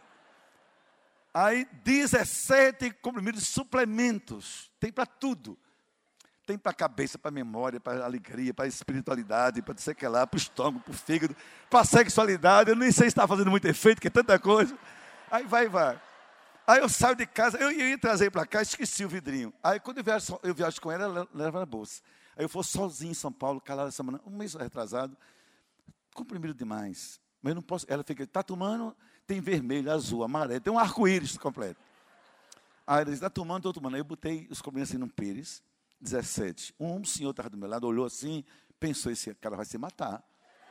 Aí, dezessete comprimidos de suplementos. Tem para tudo. Tem para a cabeça, para a memória, para a alegria, para a espiritualidade, para sei que lá, para o estômago, para o fígado, para a sexualidade. Eu nem sei se está fazendo muito efeito, que é tanta coisa. Aí vai, vai. Aí eu saio de casa, eu ia trazer para cá, esqueci o vidrinho. Aí quando eu viajo, eu viajo com ela, ela leva na bolsa. Aí eu vou sozinho em São Paulo, calado essa semana, um mês retrasado, comprimido demais. Mas eu não posso, ela fica, está tomando, tem vermelho, azul, amarelo, tem um arco-íris completo. Aí ela diz, está tomando, estou tomando. Aí eu botei os comprimidos assim num pires, dezessete. Um senhor estava do meu lado, olhou assim, pensou, esse cara vai se matar.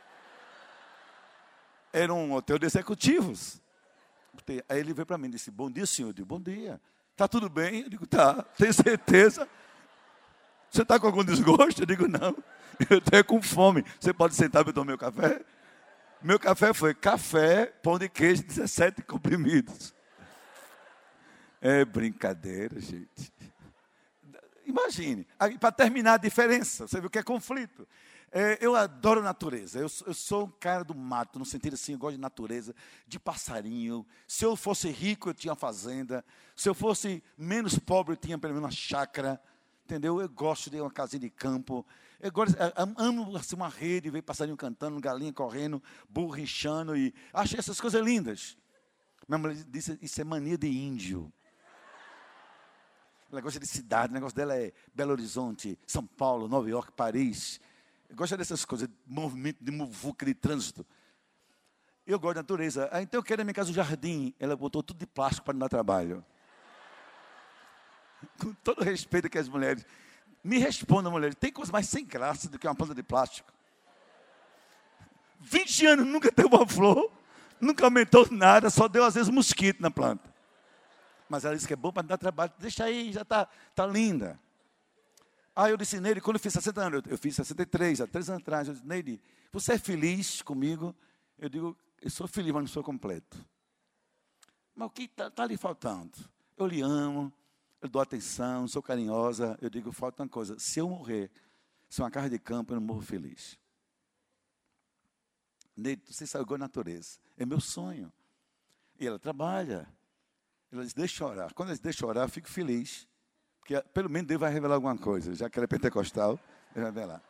Era um hotel de executivos. Aí ele veio para mim e disse, bom dia, senhor. Eu digo, bom dia. Está tudo bem? Eu digo, tá. Tem certeza? Você está com algum desgosto? Eu digo, não. Eu estou com fome. Você pode sentar para eu tomar meu café? Meu café foi café, pão de queijo, dezessete comprimidos. É brincadeira, gente. Imagine. Para terminar a diferença, você viu que é conflito. É, eu adoro natureza. Eu, eu sou um cara do mato, no sentido assim, eu gosto de natureza, de passarinho. Se eu fosse rico, eu tinha uma fazenda. Se eu fosse menos pobre, eu tinha pelo menos uma chácara. Entendeu? Eu gosto de uma casinha de campo. Eu gosto, amo assim, uma rede, ver passarinho cantando, galinha correndo, burro rinchando. E achei essas coisas lindas. Minha mulher disse, isso é mania de índio. Ela gosta de cidade, o negócio dela é Belo Horizonte, São Paulo, Nova York, Paris. Gosta dessas coisas, movimento de muvuca, de trânsito. Eu gosto de natureza. Ah, então eu quero na minha casa um jardim. Ela botou tudo de plástico para não dar trabalho. Com todo o respeito que as mulheres... Me respondam, mulheres, tem coisa mais sem graça do que uma planta de plástico? vinte anos nunca teve uma flor, nunca aumentou nada, só deu às vezes mosquito na planta. Mas ela disse que é bom para não dar trabalho. Deixa aí, já está tá linda. Aí eu disse, Neide, quando eu fiz sessenta anos, eu, eu fiz sessenta e três, há três anos atrás, eu disse, Neide, você é feliz comigo? Eu digo, eu sou feliz, mas não sou completo. Mas o que está tá lhe faltando? Eu lhe amo, eu dou atenção, sou carinhosa. Eu digo, falta uma coisa, se eu morrer, se uma casa de campo, eu não morro feliz. Neide, você sabe, eu gosto da natureza, é meu sonho. E ela trabalha. Ela diz, deixa eu orar. Quando ela diz, deixa eu orar, eu fico feliz. Porque pelo menos Deus vai revelar alguma coisa. Já que ela é pentecostal, Deus vai revelar.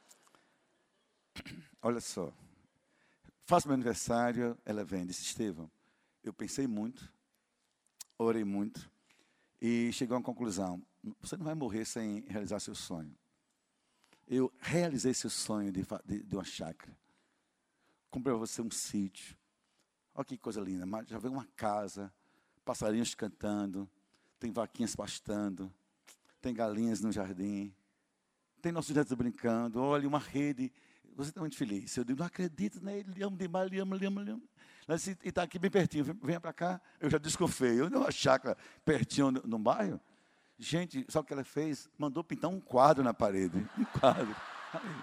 Olha só. Faço meu aniversário, ela vem, disse, Estevão, eu pensei muito, orei muito, e cheguei a uma conclusão. Você não vai morrer sem realizar seu sonho. Eu realizei seu sonho de, de, de uma chácara. Comprei para você um sítio. Olha que coisa linda. Já veio uma casa, passarinhos cantando, tem vaquinhas pastando, tem galinhas no jardim, tem nossos netos brincando, olha, uma rede. Você está muito feliz. Eu digo, não acredito, né? Ele ama demais, ele ama, ele ama, ele ama. E está aqui bem pertinho, venha para cá. Eu já desconfiei. Eu não uma chácara pertinho no, no bairro. Gente, sabe o que ela fez? Mandou pintar um quadro na parede. Um quadro. Aí.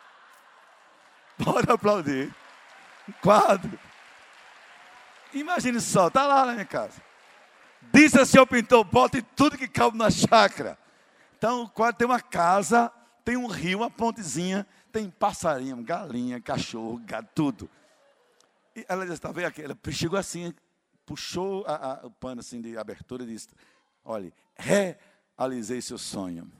Bora aplaudir. Um quadro. Imagine só, está lá na minha casa. Disse assim ao pintor, bote tudo que cabe na chácara. Então, o quadro tem uma casa, tem um rio, uma pontezinha, tem passarinho, galinha, cachorro, gato, tudo. E ela já estava aqui, ela chegou assim, puxou a, a, o pano assim de abertura e disse, olha, realizei seu sonho.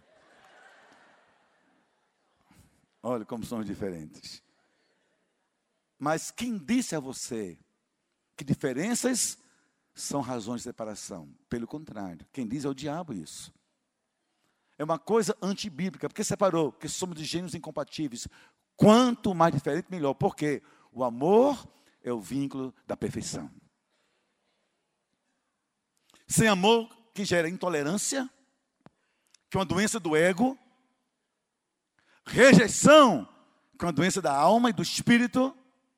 Olha como somos diferentes. Mas quem disse a você que diferenças são razões de separação? Pelo contrário, quem diz é o diabo isso. É uma coisa antibíblica. Por que separou? Porque somos de gênios incompatíveis. Quanto mais diferente, melhor. Por quê? O amor é o vínculo da perfeição. Sem amor, que gera intolerância, que é uma doença do ego, rejeição, que é uma doença da alma e do espírito.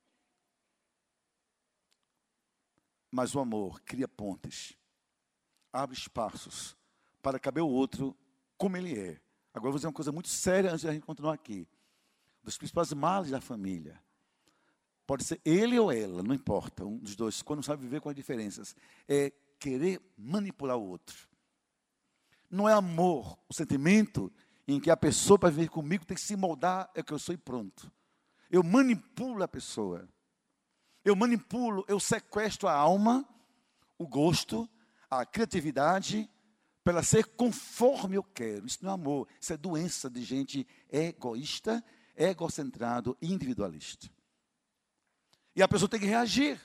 Mas o amor cria pontes, abre espaços para caber o outro como ele é. Agora vou dizer uma coisa muito séria antes de a gente continuar aqui. Dos principais males da família. Pode ser ele ou ela, não importa, um dos dois, quando não sabe viver com as diferenças, é querer manipular o outro. Não é amor, o sentimento em que a pessoa para viver comigo tem que se moldar, é o que eu sou e pronto. Eu manipulo a pessoa. Eu manipulo, eu sequestro a alma, o gosto, a criatividade, para ela ser conforme eu quero. Isso não é amor, isso é doença de gente egoísta, egocentrado e individualista. E a pessoa tem que reagir.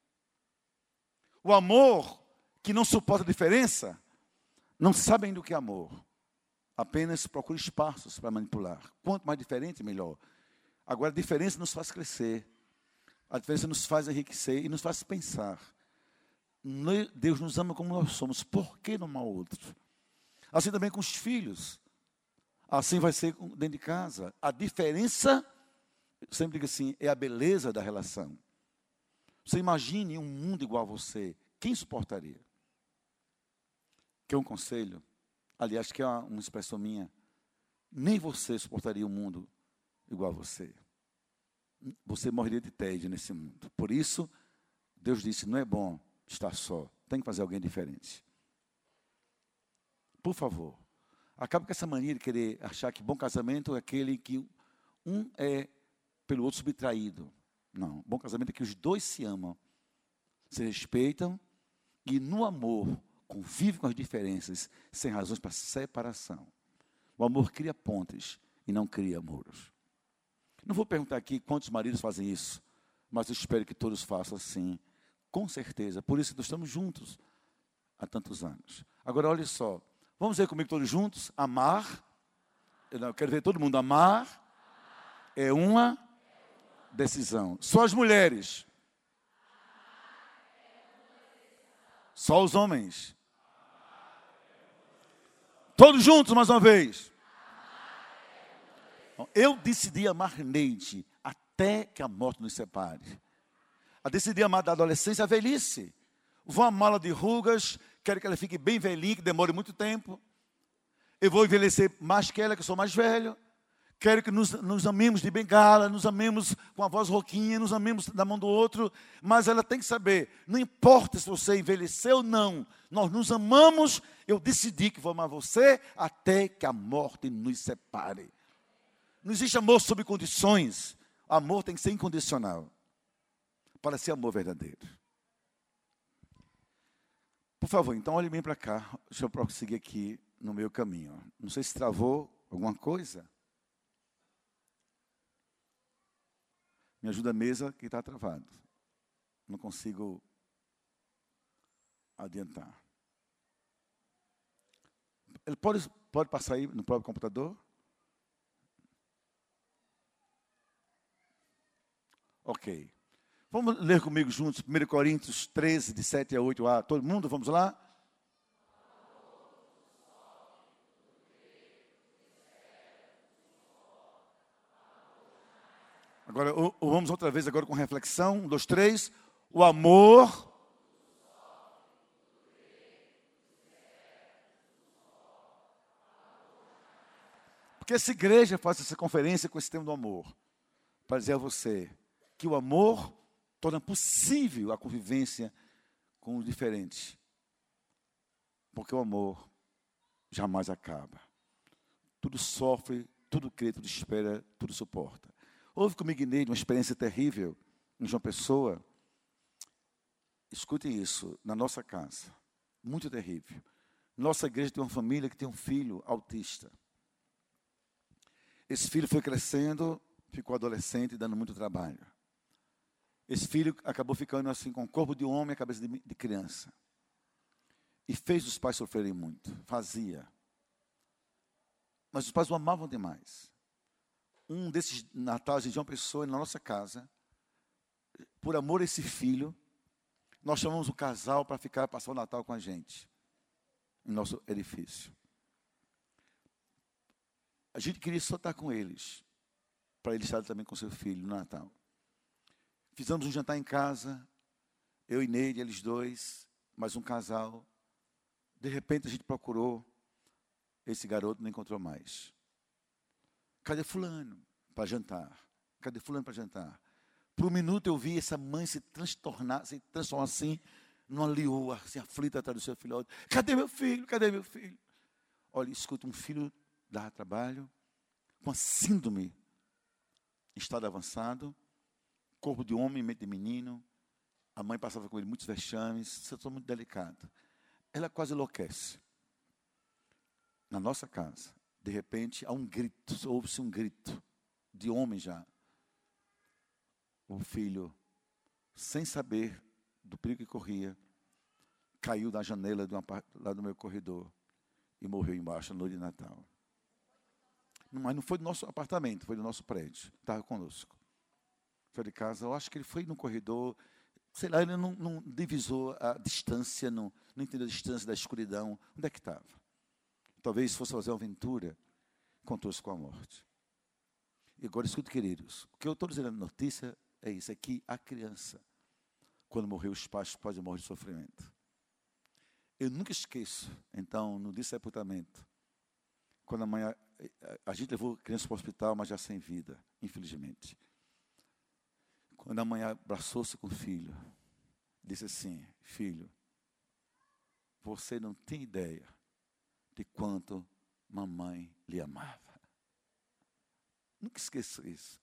O amor que não suporta diferença, não sabe ainda o que é amor. Apenas procura espaços para manipular. Quanto mais diferente, melhor. Agora, a diferença nos faz crescer. A diferença nos faz enriquecer e nos faz pensar. Deus nos ama como nós somos. Por que não amar o outro? Assim também com os filhos. Assim vai ser dentro de casa. A diferença, eu sempre digo assim, é a beleza da relação. Você imagine um mundo igual a você. Quem suportaria? Quer um conselho? Aliás, que é uma, uma expressão minha. Nem você suportaria um mundo igual a você. Você morreria de tédio nesse mundo. Por isso, Deus disse, não é bom estar só. Tem que fazer alguém diferente. Por favor. Acaba com essa mania de querer achar que bom casamento é aquele que um é pelo outro subtraído. Não, bom casamento é que os dois se amam, se respeitam e no amor convivem com as diferenças sem razões para separação. O amor cria pontes e não cria muros. Não vou perguntar aqui quantos maridos fazem isso, mas eu espero que todos façam assim, com certeza. Por isso que nós estamos juntos há tantos anos. Agora, olha só. Vamos ver comigo todos juntos? Amar. Eu quero ver todo mundo. Amar é uma decisão. Só as mulheres. Só os homens. Todos juntos, mais uma vez. Eu decidi amar Neide até que a morte nos separe. Eu decidi amar da adolescência à velhice. Vou amá-la de rugas, quero que ela fique bem velhinha, que demore muito tempo. Eu vou envelhecer mais que ela, que eu sou mais velho. Quero que nos, nos amemos de bengala, nos amemos com a voz rouquinha, nos amemos da mão do outro. Mas ela tem que saber, não importa se você envelheceu ou não, nós nos amamos, eu decidi que vou amar você até que a morte nos separe. Não existe amor sob condições. Amor tem que ser incondicional para ser amor verdadeiro. Por favor, então olhe bem para cá. Deixa eu prosseguir aqui no meu caminho. Não sei se travou alguma coisa. Me ajuda a mesa que está travado. Não consigo adiantar. Ele pode, pode passar aí no próprio computador? Ok. Vamos ler comigo juntos, primeira Coríntios treze, de sete a oito a. Todo mundo, vamos lá? Agora, ou, ou vamos outra vez agora com reflexão. Um, dois, três. O amor... Porque essa igreja faz essa conferência com esse tema do amor. Para dizer a você que o amor torna possível a convivência com os diferentes. Porque o amor jamais acaba. Tudo sofre, tudo crê, tudo espera, tudo suporta. Houve comigo nele uma experiência terrível em João Pessoa. Escutem isso, na nossa casa. Muito terrível. Nossa igreja tem uma família que tem um filho autista. Esse filho foi crescendo, ficou adolescente, dando muito trabalho. Esse filho acabou ficando assim com o corpo de homem e a cabeça de, de criança. E fez os pais sofrerem muito. Fazia. Mas os pais o amavam demais. Um desses natais de uma pessoa na nossa casa, por amor a esse filho, nós chamamos um casal para ficar, passar o Natal com a gente, em nosso edifício. A gente queria só estar com eles, para eles estarem também com seu filho no Natal. Fizemos um jantar em casa, eu e Neide, eles dois, mais um casal. De repente a gente procurou, esse garoto não encontrou mais. Cadê fulano para jantar? Cadê fulano para jantar? Por um minuto eu vi essa mãe se transtornar, se transformar assim, numa leoa, assim, aflita atrás do seu filho. Cadê meu filho? Cadê meu filho? Olha, escuta, um filho dá trabalho, com a síndrome, estado avançado, corpo de homem, mente de menino. A mãe passava com ele muitos vexames, situação muito delicada. Ela quase enlouquece. Na nossa casa, de repente, há um grito, ouve-se um grito, de homem já. O filho, sem saber do perigo que corria, caiu da janela de uma, lá do meu corredor e morreu embaixo na noite de Natal. Mas não foi do nosso apartamento, foi do nosso prédio. Estava conosco. Foi de casa, eu acho que ele foi no corredor, sei lá, ele não, não divisou a distância, não, não entendeu a distância da escuridão. Onde é que estava? Talvez fosse fazer uma aventura, encontrou-se com a morte. E agora, escute, queridos, o que eu estou dizendo na notícia é isso, é que a criança, quando morreu, os pais quase morrem de sofrimento. Eu nunca esqueço, então, no dia do sepultamento, quando a mãe, a, a gente levou a criança para o hospital, mas já sem vida, infelizmente. Quando a mãe abraçou-se com o filho, disse assim: filho, você não tem ideia de quanto mamãe lhe amava. Nunca esqueça isso.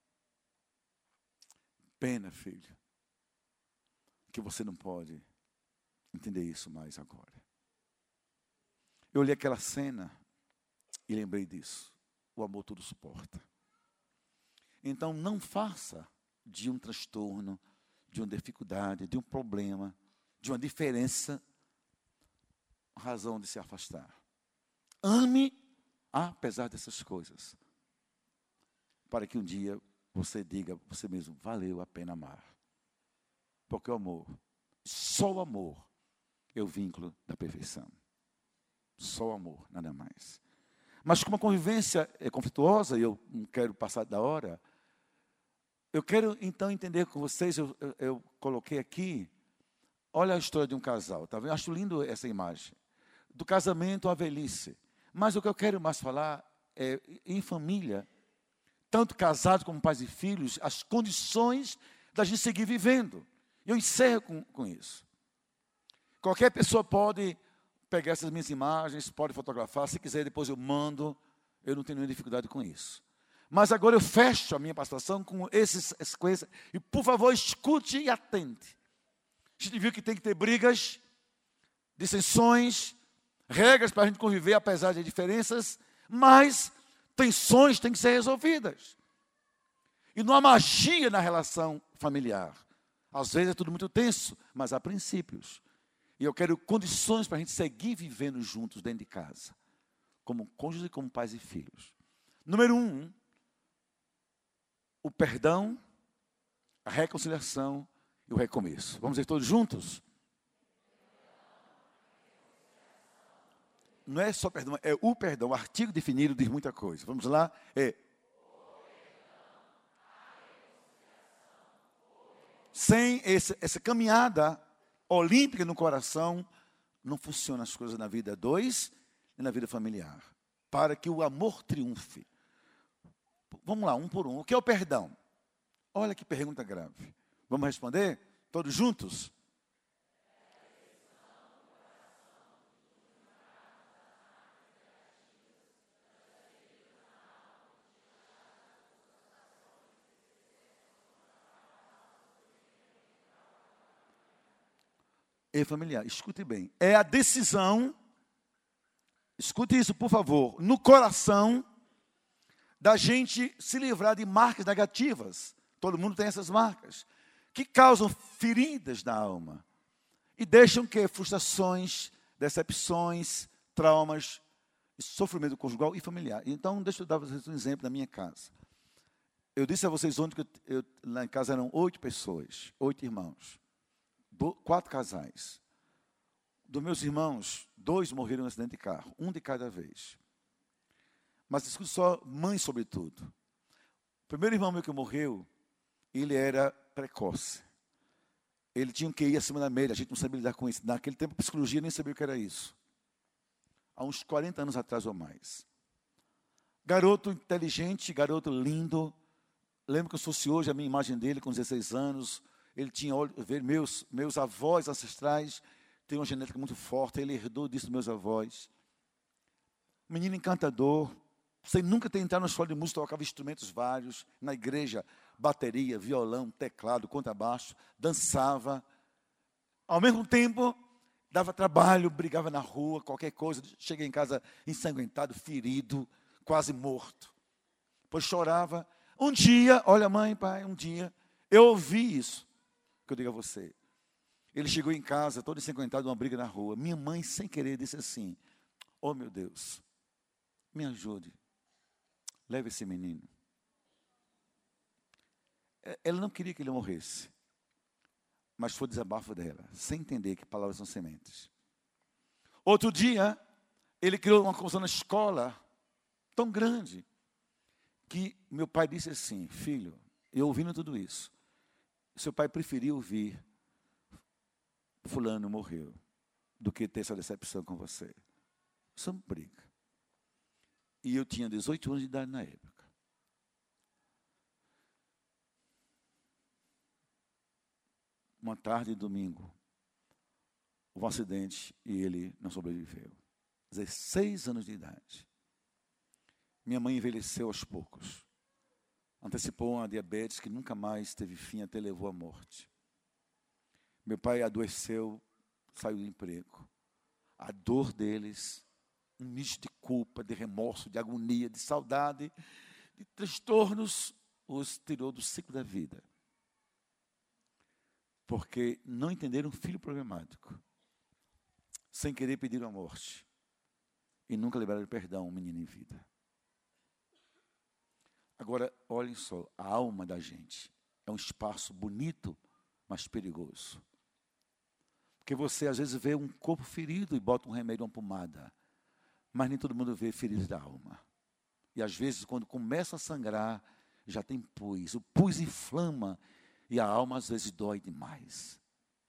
Pena, filho, que você não pode entender isso mais agora. Eu olhei aquela cena e lembrei disso. O amor tudo suporta. Então, não faça de um transtorno, de uma dificuldade, de um problema, de uma diferença, razão de se afastar. Ame apesar dessas coisas, para que um dia você diga para você mesmo, valeu a pena amar. Porque o amor, só o amor, é o vínculo da perfeição. Só o amor, nada mais. Mas como a convivência é conflituosa, e eu não quero passar da hora, eu quero então entender com vocês, eu, eu, eu coloquei aqui, olha a história de um casal, tá vendo? Eu acho lindo essa imagem. Do casamento à velhice. Mas o que eu quero mais falar é, em família, tanto casados como pais e filhos, as condições da gente seguir vivendo. Eu encerro com, com isso. Qualquer pessoa pode pegar essas minhas imagens, pode fotografar, se quiser depois eu mando, eu não tenho nenhuma dificuldade com isso. Mas agora eu fecho a minha participação com esses, essas coisas, e por favor escute e atente. A gente viu que tem que ter brigas, dissensões, regras para a gente conviver apesar de diferenças, mas tensões têm que ser resolvidas. E não há magia na relação familiar. Às vezes é tudo muito tenso, mas há princípios. E eu quero condições para a gente seguir vivendo juntos dentro de casa, como cônjuges e como pais e filhos. Número um, o perdão, a reconciliação e o recomeço. Vamos dizer todos juntos? Não é só perdão, é o perdão. O artigo definido diz muita coisa. Vamos lá? É. Sem esse, essa caminhada olímpica no coração, não funcionam as coisas na vida dois e na vida familiar. Para que o amor triunfe. Vamos lá, um por um. O que é o perdão? Olha que pergunta grave. Vamos responder? Todos juntos? E familiar, escute bem. É a decisão, escute isso por favor, no coração da gente se livrar de marcas negativas. Todo mundo tem essas marcas, que causam feridas na alma. E deixam que frustrações, decepções, traumas, sofrimento conjugal e familiar. Então, deixa eu dar para vocês um exemplo da minha casa. Eu disse a vocês ontem que eu, eu, lá em casa eram oito pessoas, oito irmãos. Do, quatro casais. Dos meus irmãos, dois morreram no acidente de carro, um de cada vez. Mas escuta só, mãe sobretudo. O primeiro irmão meu que morreu, ele era precoce. Ele tinha um Q I acima da média, a gente não sabia lidar com isso. Naquele tempo, a psicologia nem sabia o que era isso. Há uns quarenta anos atrás ou mais. Garoto inteligente, garoto lindo. Lembro que eu fosse hoje a minha imagem dele com dezesseis anos. Ele tinha olho, meus, meus avós ancestrais, têm uma genética muito forte, ele herdou disso dos meus avós. Menino encantador, sem nunca ter entrado na escola de música, tocava instrumentos vários, na igreja, bateria, violão, teclado, contrabaixo, dançava. Ao mesmo tempo, dava trabalho, brigava na rua, qualquer coisa, cheguei em casa ensanguentado, ferido, quase morto. Depois chorava. Um dia, olha mãe, pai, um dia, eu ouvi isso. Que eu digo a você, ele chegou em casa, todo ensanguentado, uma briga na rua. Minha mãe, sem querer, disse assim: oh meu Deus, me ajude, leve esse menino. Ela não queria que ele morresse, mas foi desabafo dela, sem entender que palavras são sementes. Outro dia, ele criou uma confusão na escola, tão grande, que meu pai disse assim: filho, eu ouvindo tudo isso, seu pai preferiu ouvir fulano morreu do que ter essa decepção com você. Isso não briga. E eu tinha dezoito anos de idade na época. Uma tarde de domingo, houve um acidente e ele não sobreviveu. dezesseis anos de idade. Minha mãe envelheceu aos poucos. Antecipou uma diabetes que nunca mais teve fim, até levou à morte. Meu pai adoeceu, saiu do emprego. A dor deles, um misto de culpa, de remorso, de agonia, de saudade, de transtornos, os tirou do ciclo da vida. Porque não entenderam um filho problemático. Sem querer pediram a morte. E nunca liberaram perdão, um menino em vida. Agora, olhem só, a alma da gente é um espaço bonito, mas perigoso. Porque você, às vezes, vê um corpo ferido e bota um remédio, uma pomada. Mas nem todo mundo vê feridas da alma. E, às vezes, quando começa a sangrar, já tem pus. O pus inflama e a alma, às vezes, dói demais.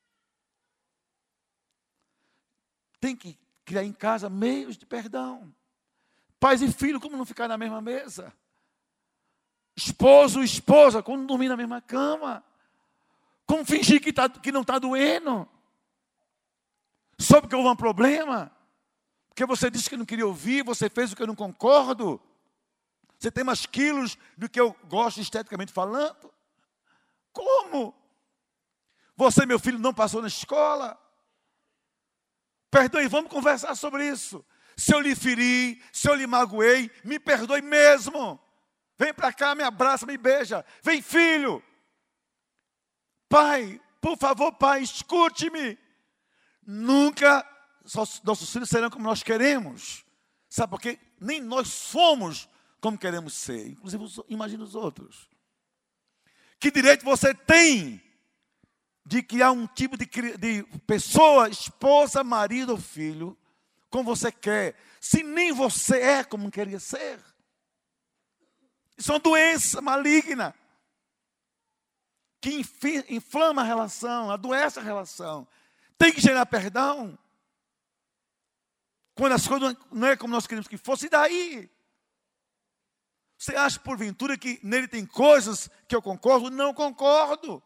Tem que criar em casa meios de perdão. Pais e filhos, como não ficar na mesma mesa? Esposo e esposa, como não dormir na mesma cama? Como fingir que, tá, que não está doendo? Só porque houve um problema? Porque você disse que não queria ouvir, você fez o que eu não concordo? Você tem mais quilos do que eu gosto esteticamente falando? Como? Você, meu filho, não passou na escola? Perdoe, vamos conversar sobre isso. Se eu lhe feri, se eu lhe magoei, me perdoe mesmo. Vem para cá, me abraça, me beija. Vem, filho. Pai, por favor, pai, escute-me. Nunca nossos filhos serão como nós queremos. Sabe por quê? Nem nós somos como queremos ser. Inclusive, imagina os outros. Que direito você tem de criar um tipo de, de pessoa, esposa, marido ou filho, como você quer, se nem você é como queria ser? Isso é uma doença maligna que inflama a relação, adoece a relação. Tem que gerar perdão. Quando as coisas não é como nós queríamos que fosse, e daí? Você acha, porventura, que nele tem coisas que eu concordo? Não concordo.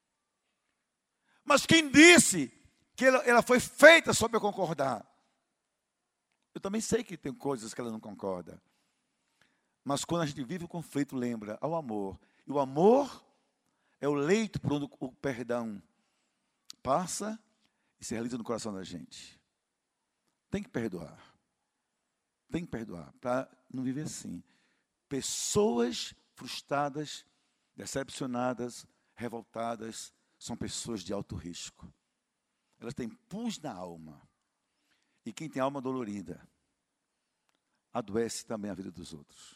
Mas quem disse que ela, ela foi feita só para eu concordar? Eu também sei que tem coisas que ela não concorda. Mas quando a gente vive o conflito, lembra ao amor. E o amor é o leito por onde o perdão passa e se realiza no coração da gente. Tem que perdoar. Tem que perdoar para não viver assim. Pessoas frustradas, decepcionadas, revoltadas, são pessoas de alto risco. Elas têm pus na alma. E quem tem alma dolorida, adoece também a vida dos outros.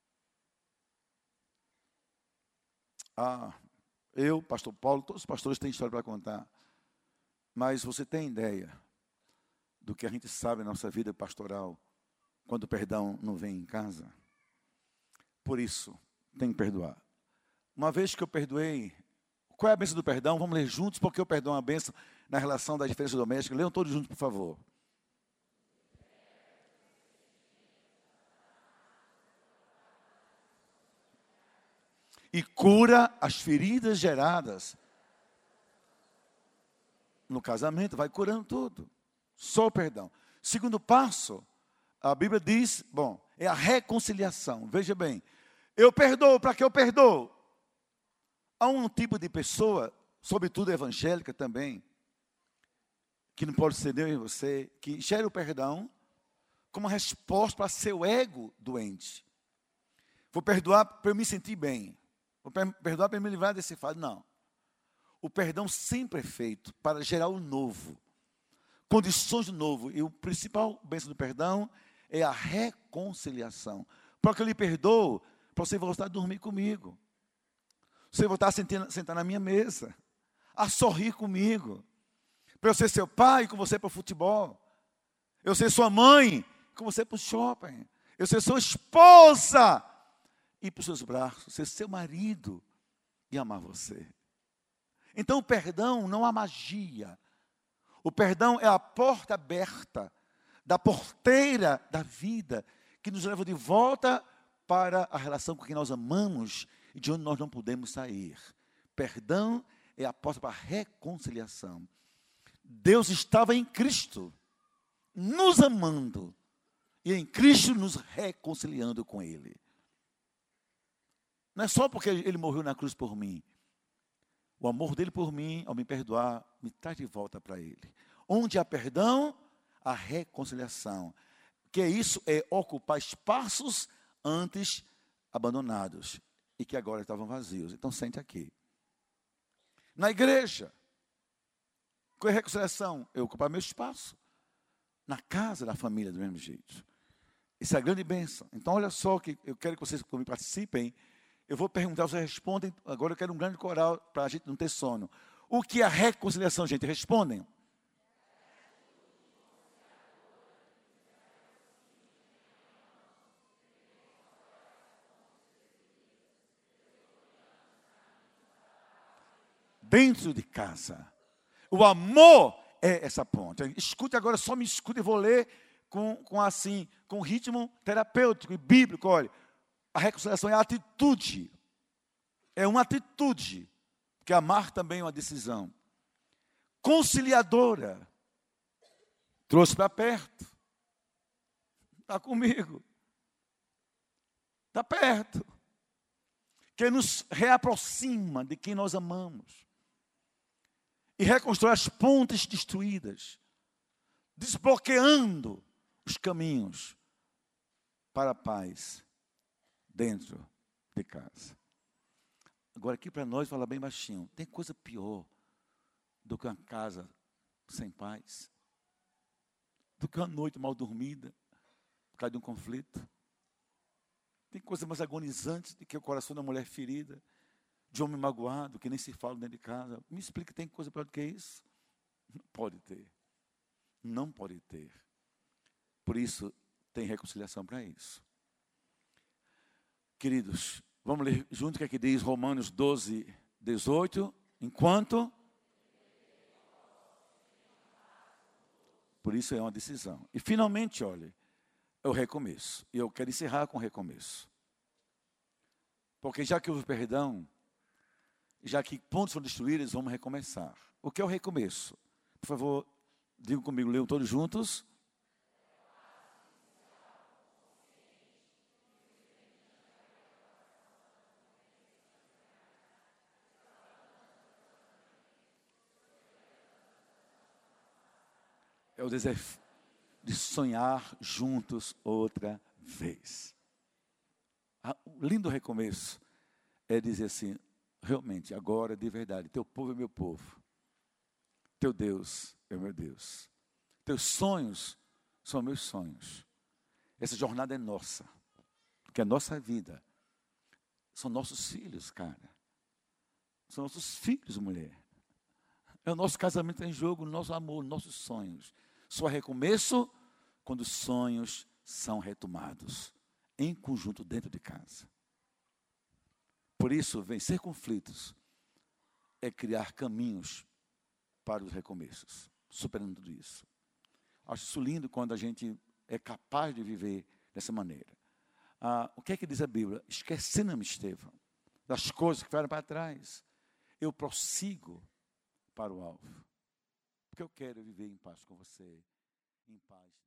Ah, eu, pastor Paulo, todos os pastores têm história para contar. Mas você tem ideia do que a gente sabe na nossa vida pastoral, quando o perdão não vem em casa? Por isso, tem que perdoar. Uma vez que eu perdoei, qual é a bênção do perdão? Vamos ler juntos, porque o perdão é uma bênção na relação da diferença doméstica. Leiam todos juntos, por favor. E cura as feridas geradas no casamento, vai curando tudo. Só o perdão. Segundo passo, a Bíblia diz, bom, é a reconciliação. Veja bem, eu perdoo, para que eu perdoo? Há um tipo de pessoa, sobretudo evangélica também, que não pode ser eu e você, que gera o perdão como uma resposta para seu ego doente. Vou perdoar para eu me sentir bem. Vou perdoar para me livrar desse fardo. Não. O perdão sempre é feito para gerar o novo. Condições do novo. E o principal bênção do perdão é a reconciliação. Para que eu lhe perdoo, para você voltar a dormir comigo. Você voltar a sentar, sentar na minha mesa. A sorrir comigo. Para eu ser seu pai, com você para o futebol. Eu ser sua mãe, com você para o shopping. Eu ser sua esposa, ir para os seus braços, ser seu marido e amar você. Então o perdão não há magia. O perdão é a porta aberta da porteira da vida que nos leva de volta para a relação com quem nós amamos e de onde nós não podemos sair. Perdão é a porta para a reconciliação. Deus estava em Cristo, nos amando e em Cristo nos reconciliando com Ele. Não é só porque Ele morreu na cruz por mim. O amor dele por mim, ao me perdoar, me traz de volta para Ele. Onde há perdão, há reconciliação. Que isso é ocupar espaços antes abandonados e que agora estavam vazios. Então sente aqui. Na igreja, com a reconciliação, eu ocupar meu espaço. Na casa da família, do mesmo jeito. Isso é a grande bênção. Então olha só, que eu quero que vocês comigo participem. Eu vou perguntar, vocês respondem. Agora eu quero um grande coral para a gente não ter sono. O que é a reconciliação, gente? Respondem. Dentro de casa. O amor é essa ponte. Escute agora, só me escute e vou ler com, com assim, com ritmo terapêutico e bíblico. Olha, a reconciliação é a atitude. É uma atitude. Porque amar também é uma decisão. Conciliadora. Trouxe para perto. Está comigo. Está perto. Que nos reaproxima de quem nós amamos. E reconstrói as pontes destruídas. Desbloqueando os caminhos para a paz dentro de casa. Agora aqui para nós, falar bem baixinho. Tem coisa pior do que uma casa sem paz? Do que uma noite mal dormida por causa de um conflito? Tem coisa mais agonizante do que o coração da mulher ferida, de homem magoado, que nem se fala dentro de casa. Me explica, tem coisa pior do que isso? Não pode ter. Não pode ter. Por isso, tem reconciliação para isso. Queridos, vamos ler junto o que é que diz Romanos doze, dezoito. Enquanto... Por isso é uma decisão. E finalmente, olha, é o recomeço. E eu quero encerrar com o recomeço. Porque já que houve perdão, já que pontos foram destruídos, vamos recomeçar. O que é o recomeço? Por favor, digam comigo, leiam todos juntos. É o desejo de sonhar juntos outra vez. O lindo recomeço é dizer assim, realmente, agora, de verdade, teu povo é meu povo. Teu Deus é meu Deus. Teus sonhos são meus sonhos. Essa jornada é nossa. Porque a nossa vida são nossos filhos, cara. São nossos filhos, mulher. É o nosso casamento em jogo, o nosso amor, nossos sonhos. Só é recomeço quando os sonhos são retomados em conjunto dentro de casa. Por isso, vencer conflitos é criar caminhos para os recomeços, superando tudo isso. Acho isso lindo quando a gente é capaz de viver dessa maneira. Ah, o que é que diz a Bíblia? Esquecendo-me, Estevão, das coisas que ficaram para trás, eu prossigo para o alvo. Porque eu quero viver em paz com você, em paz.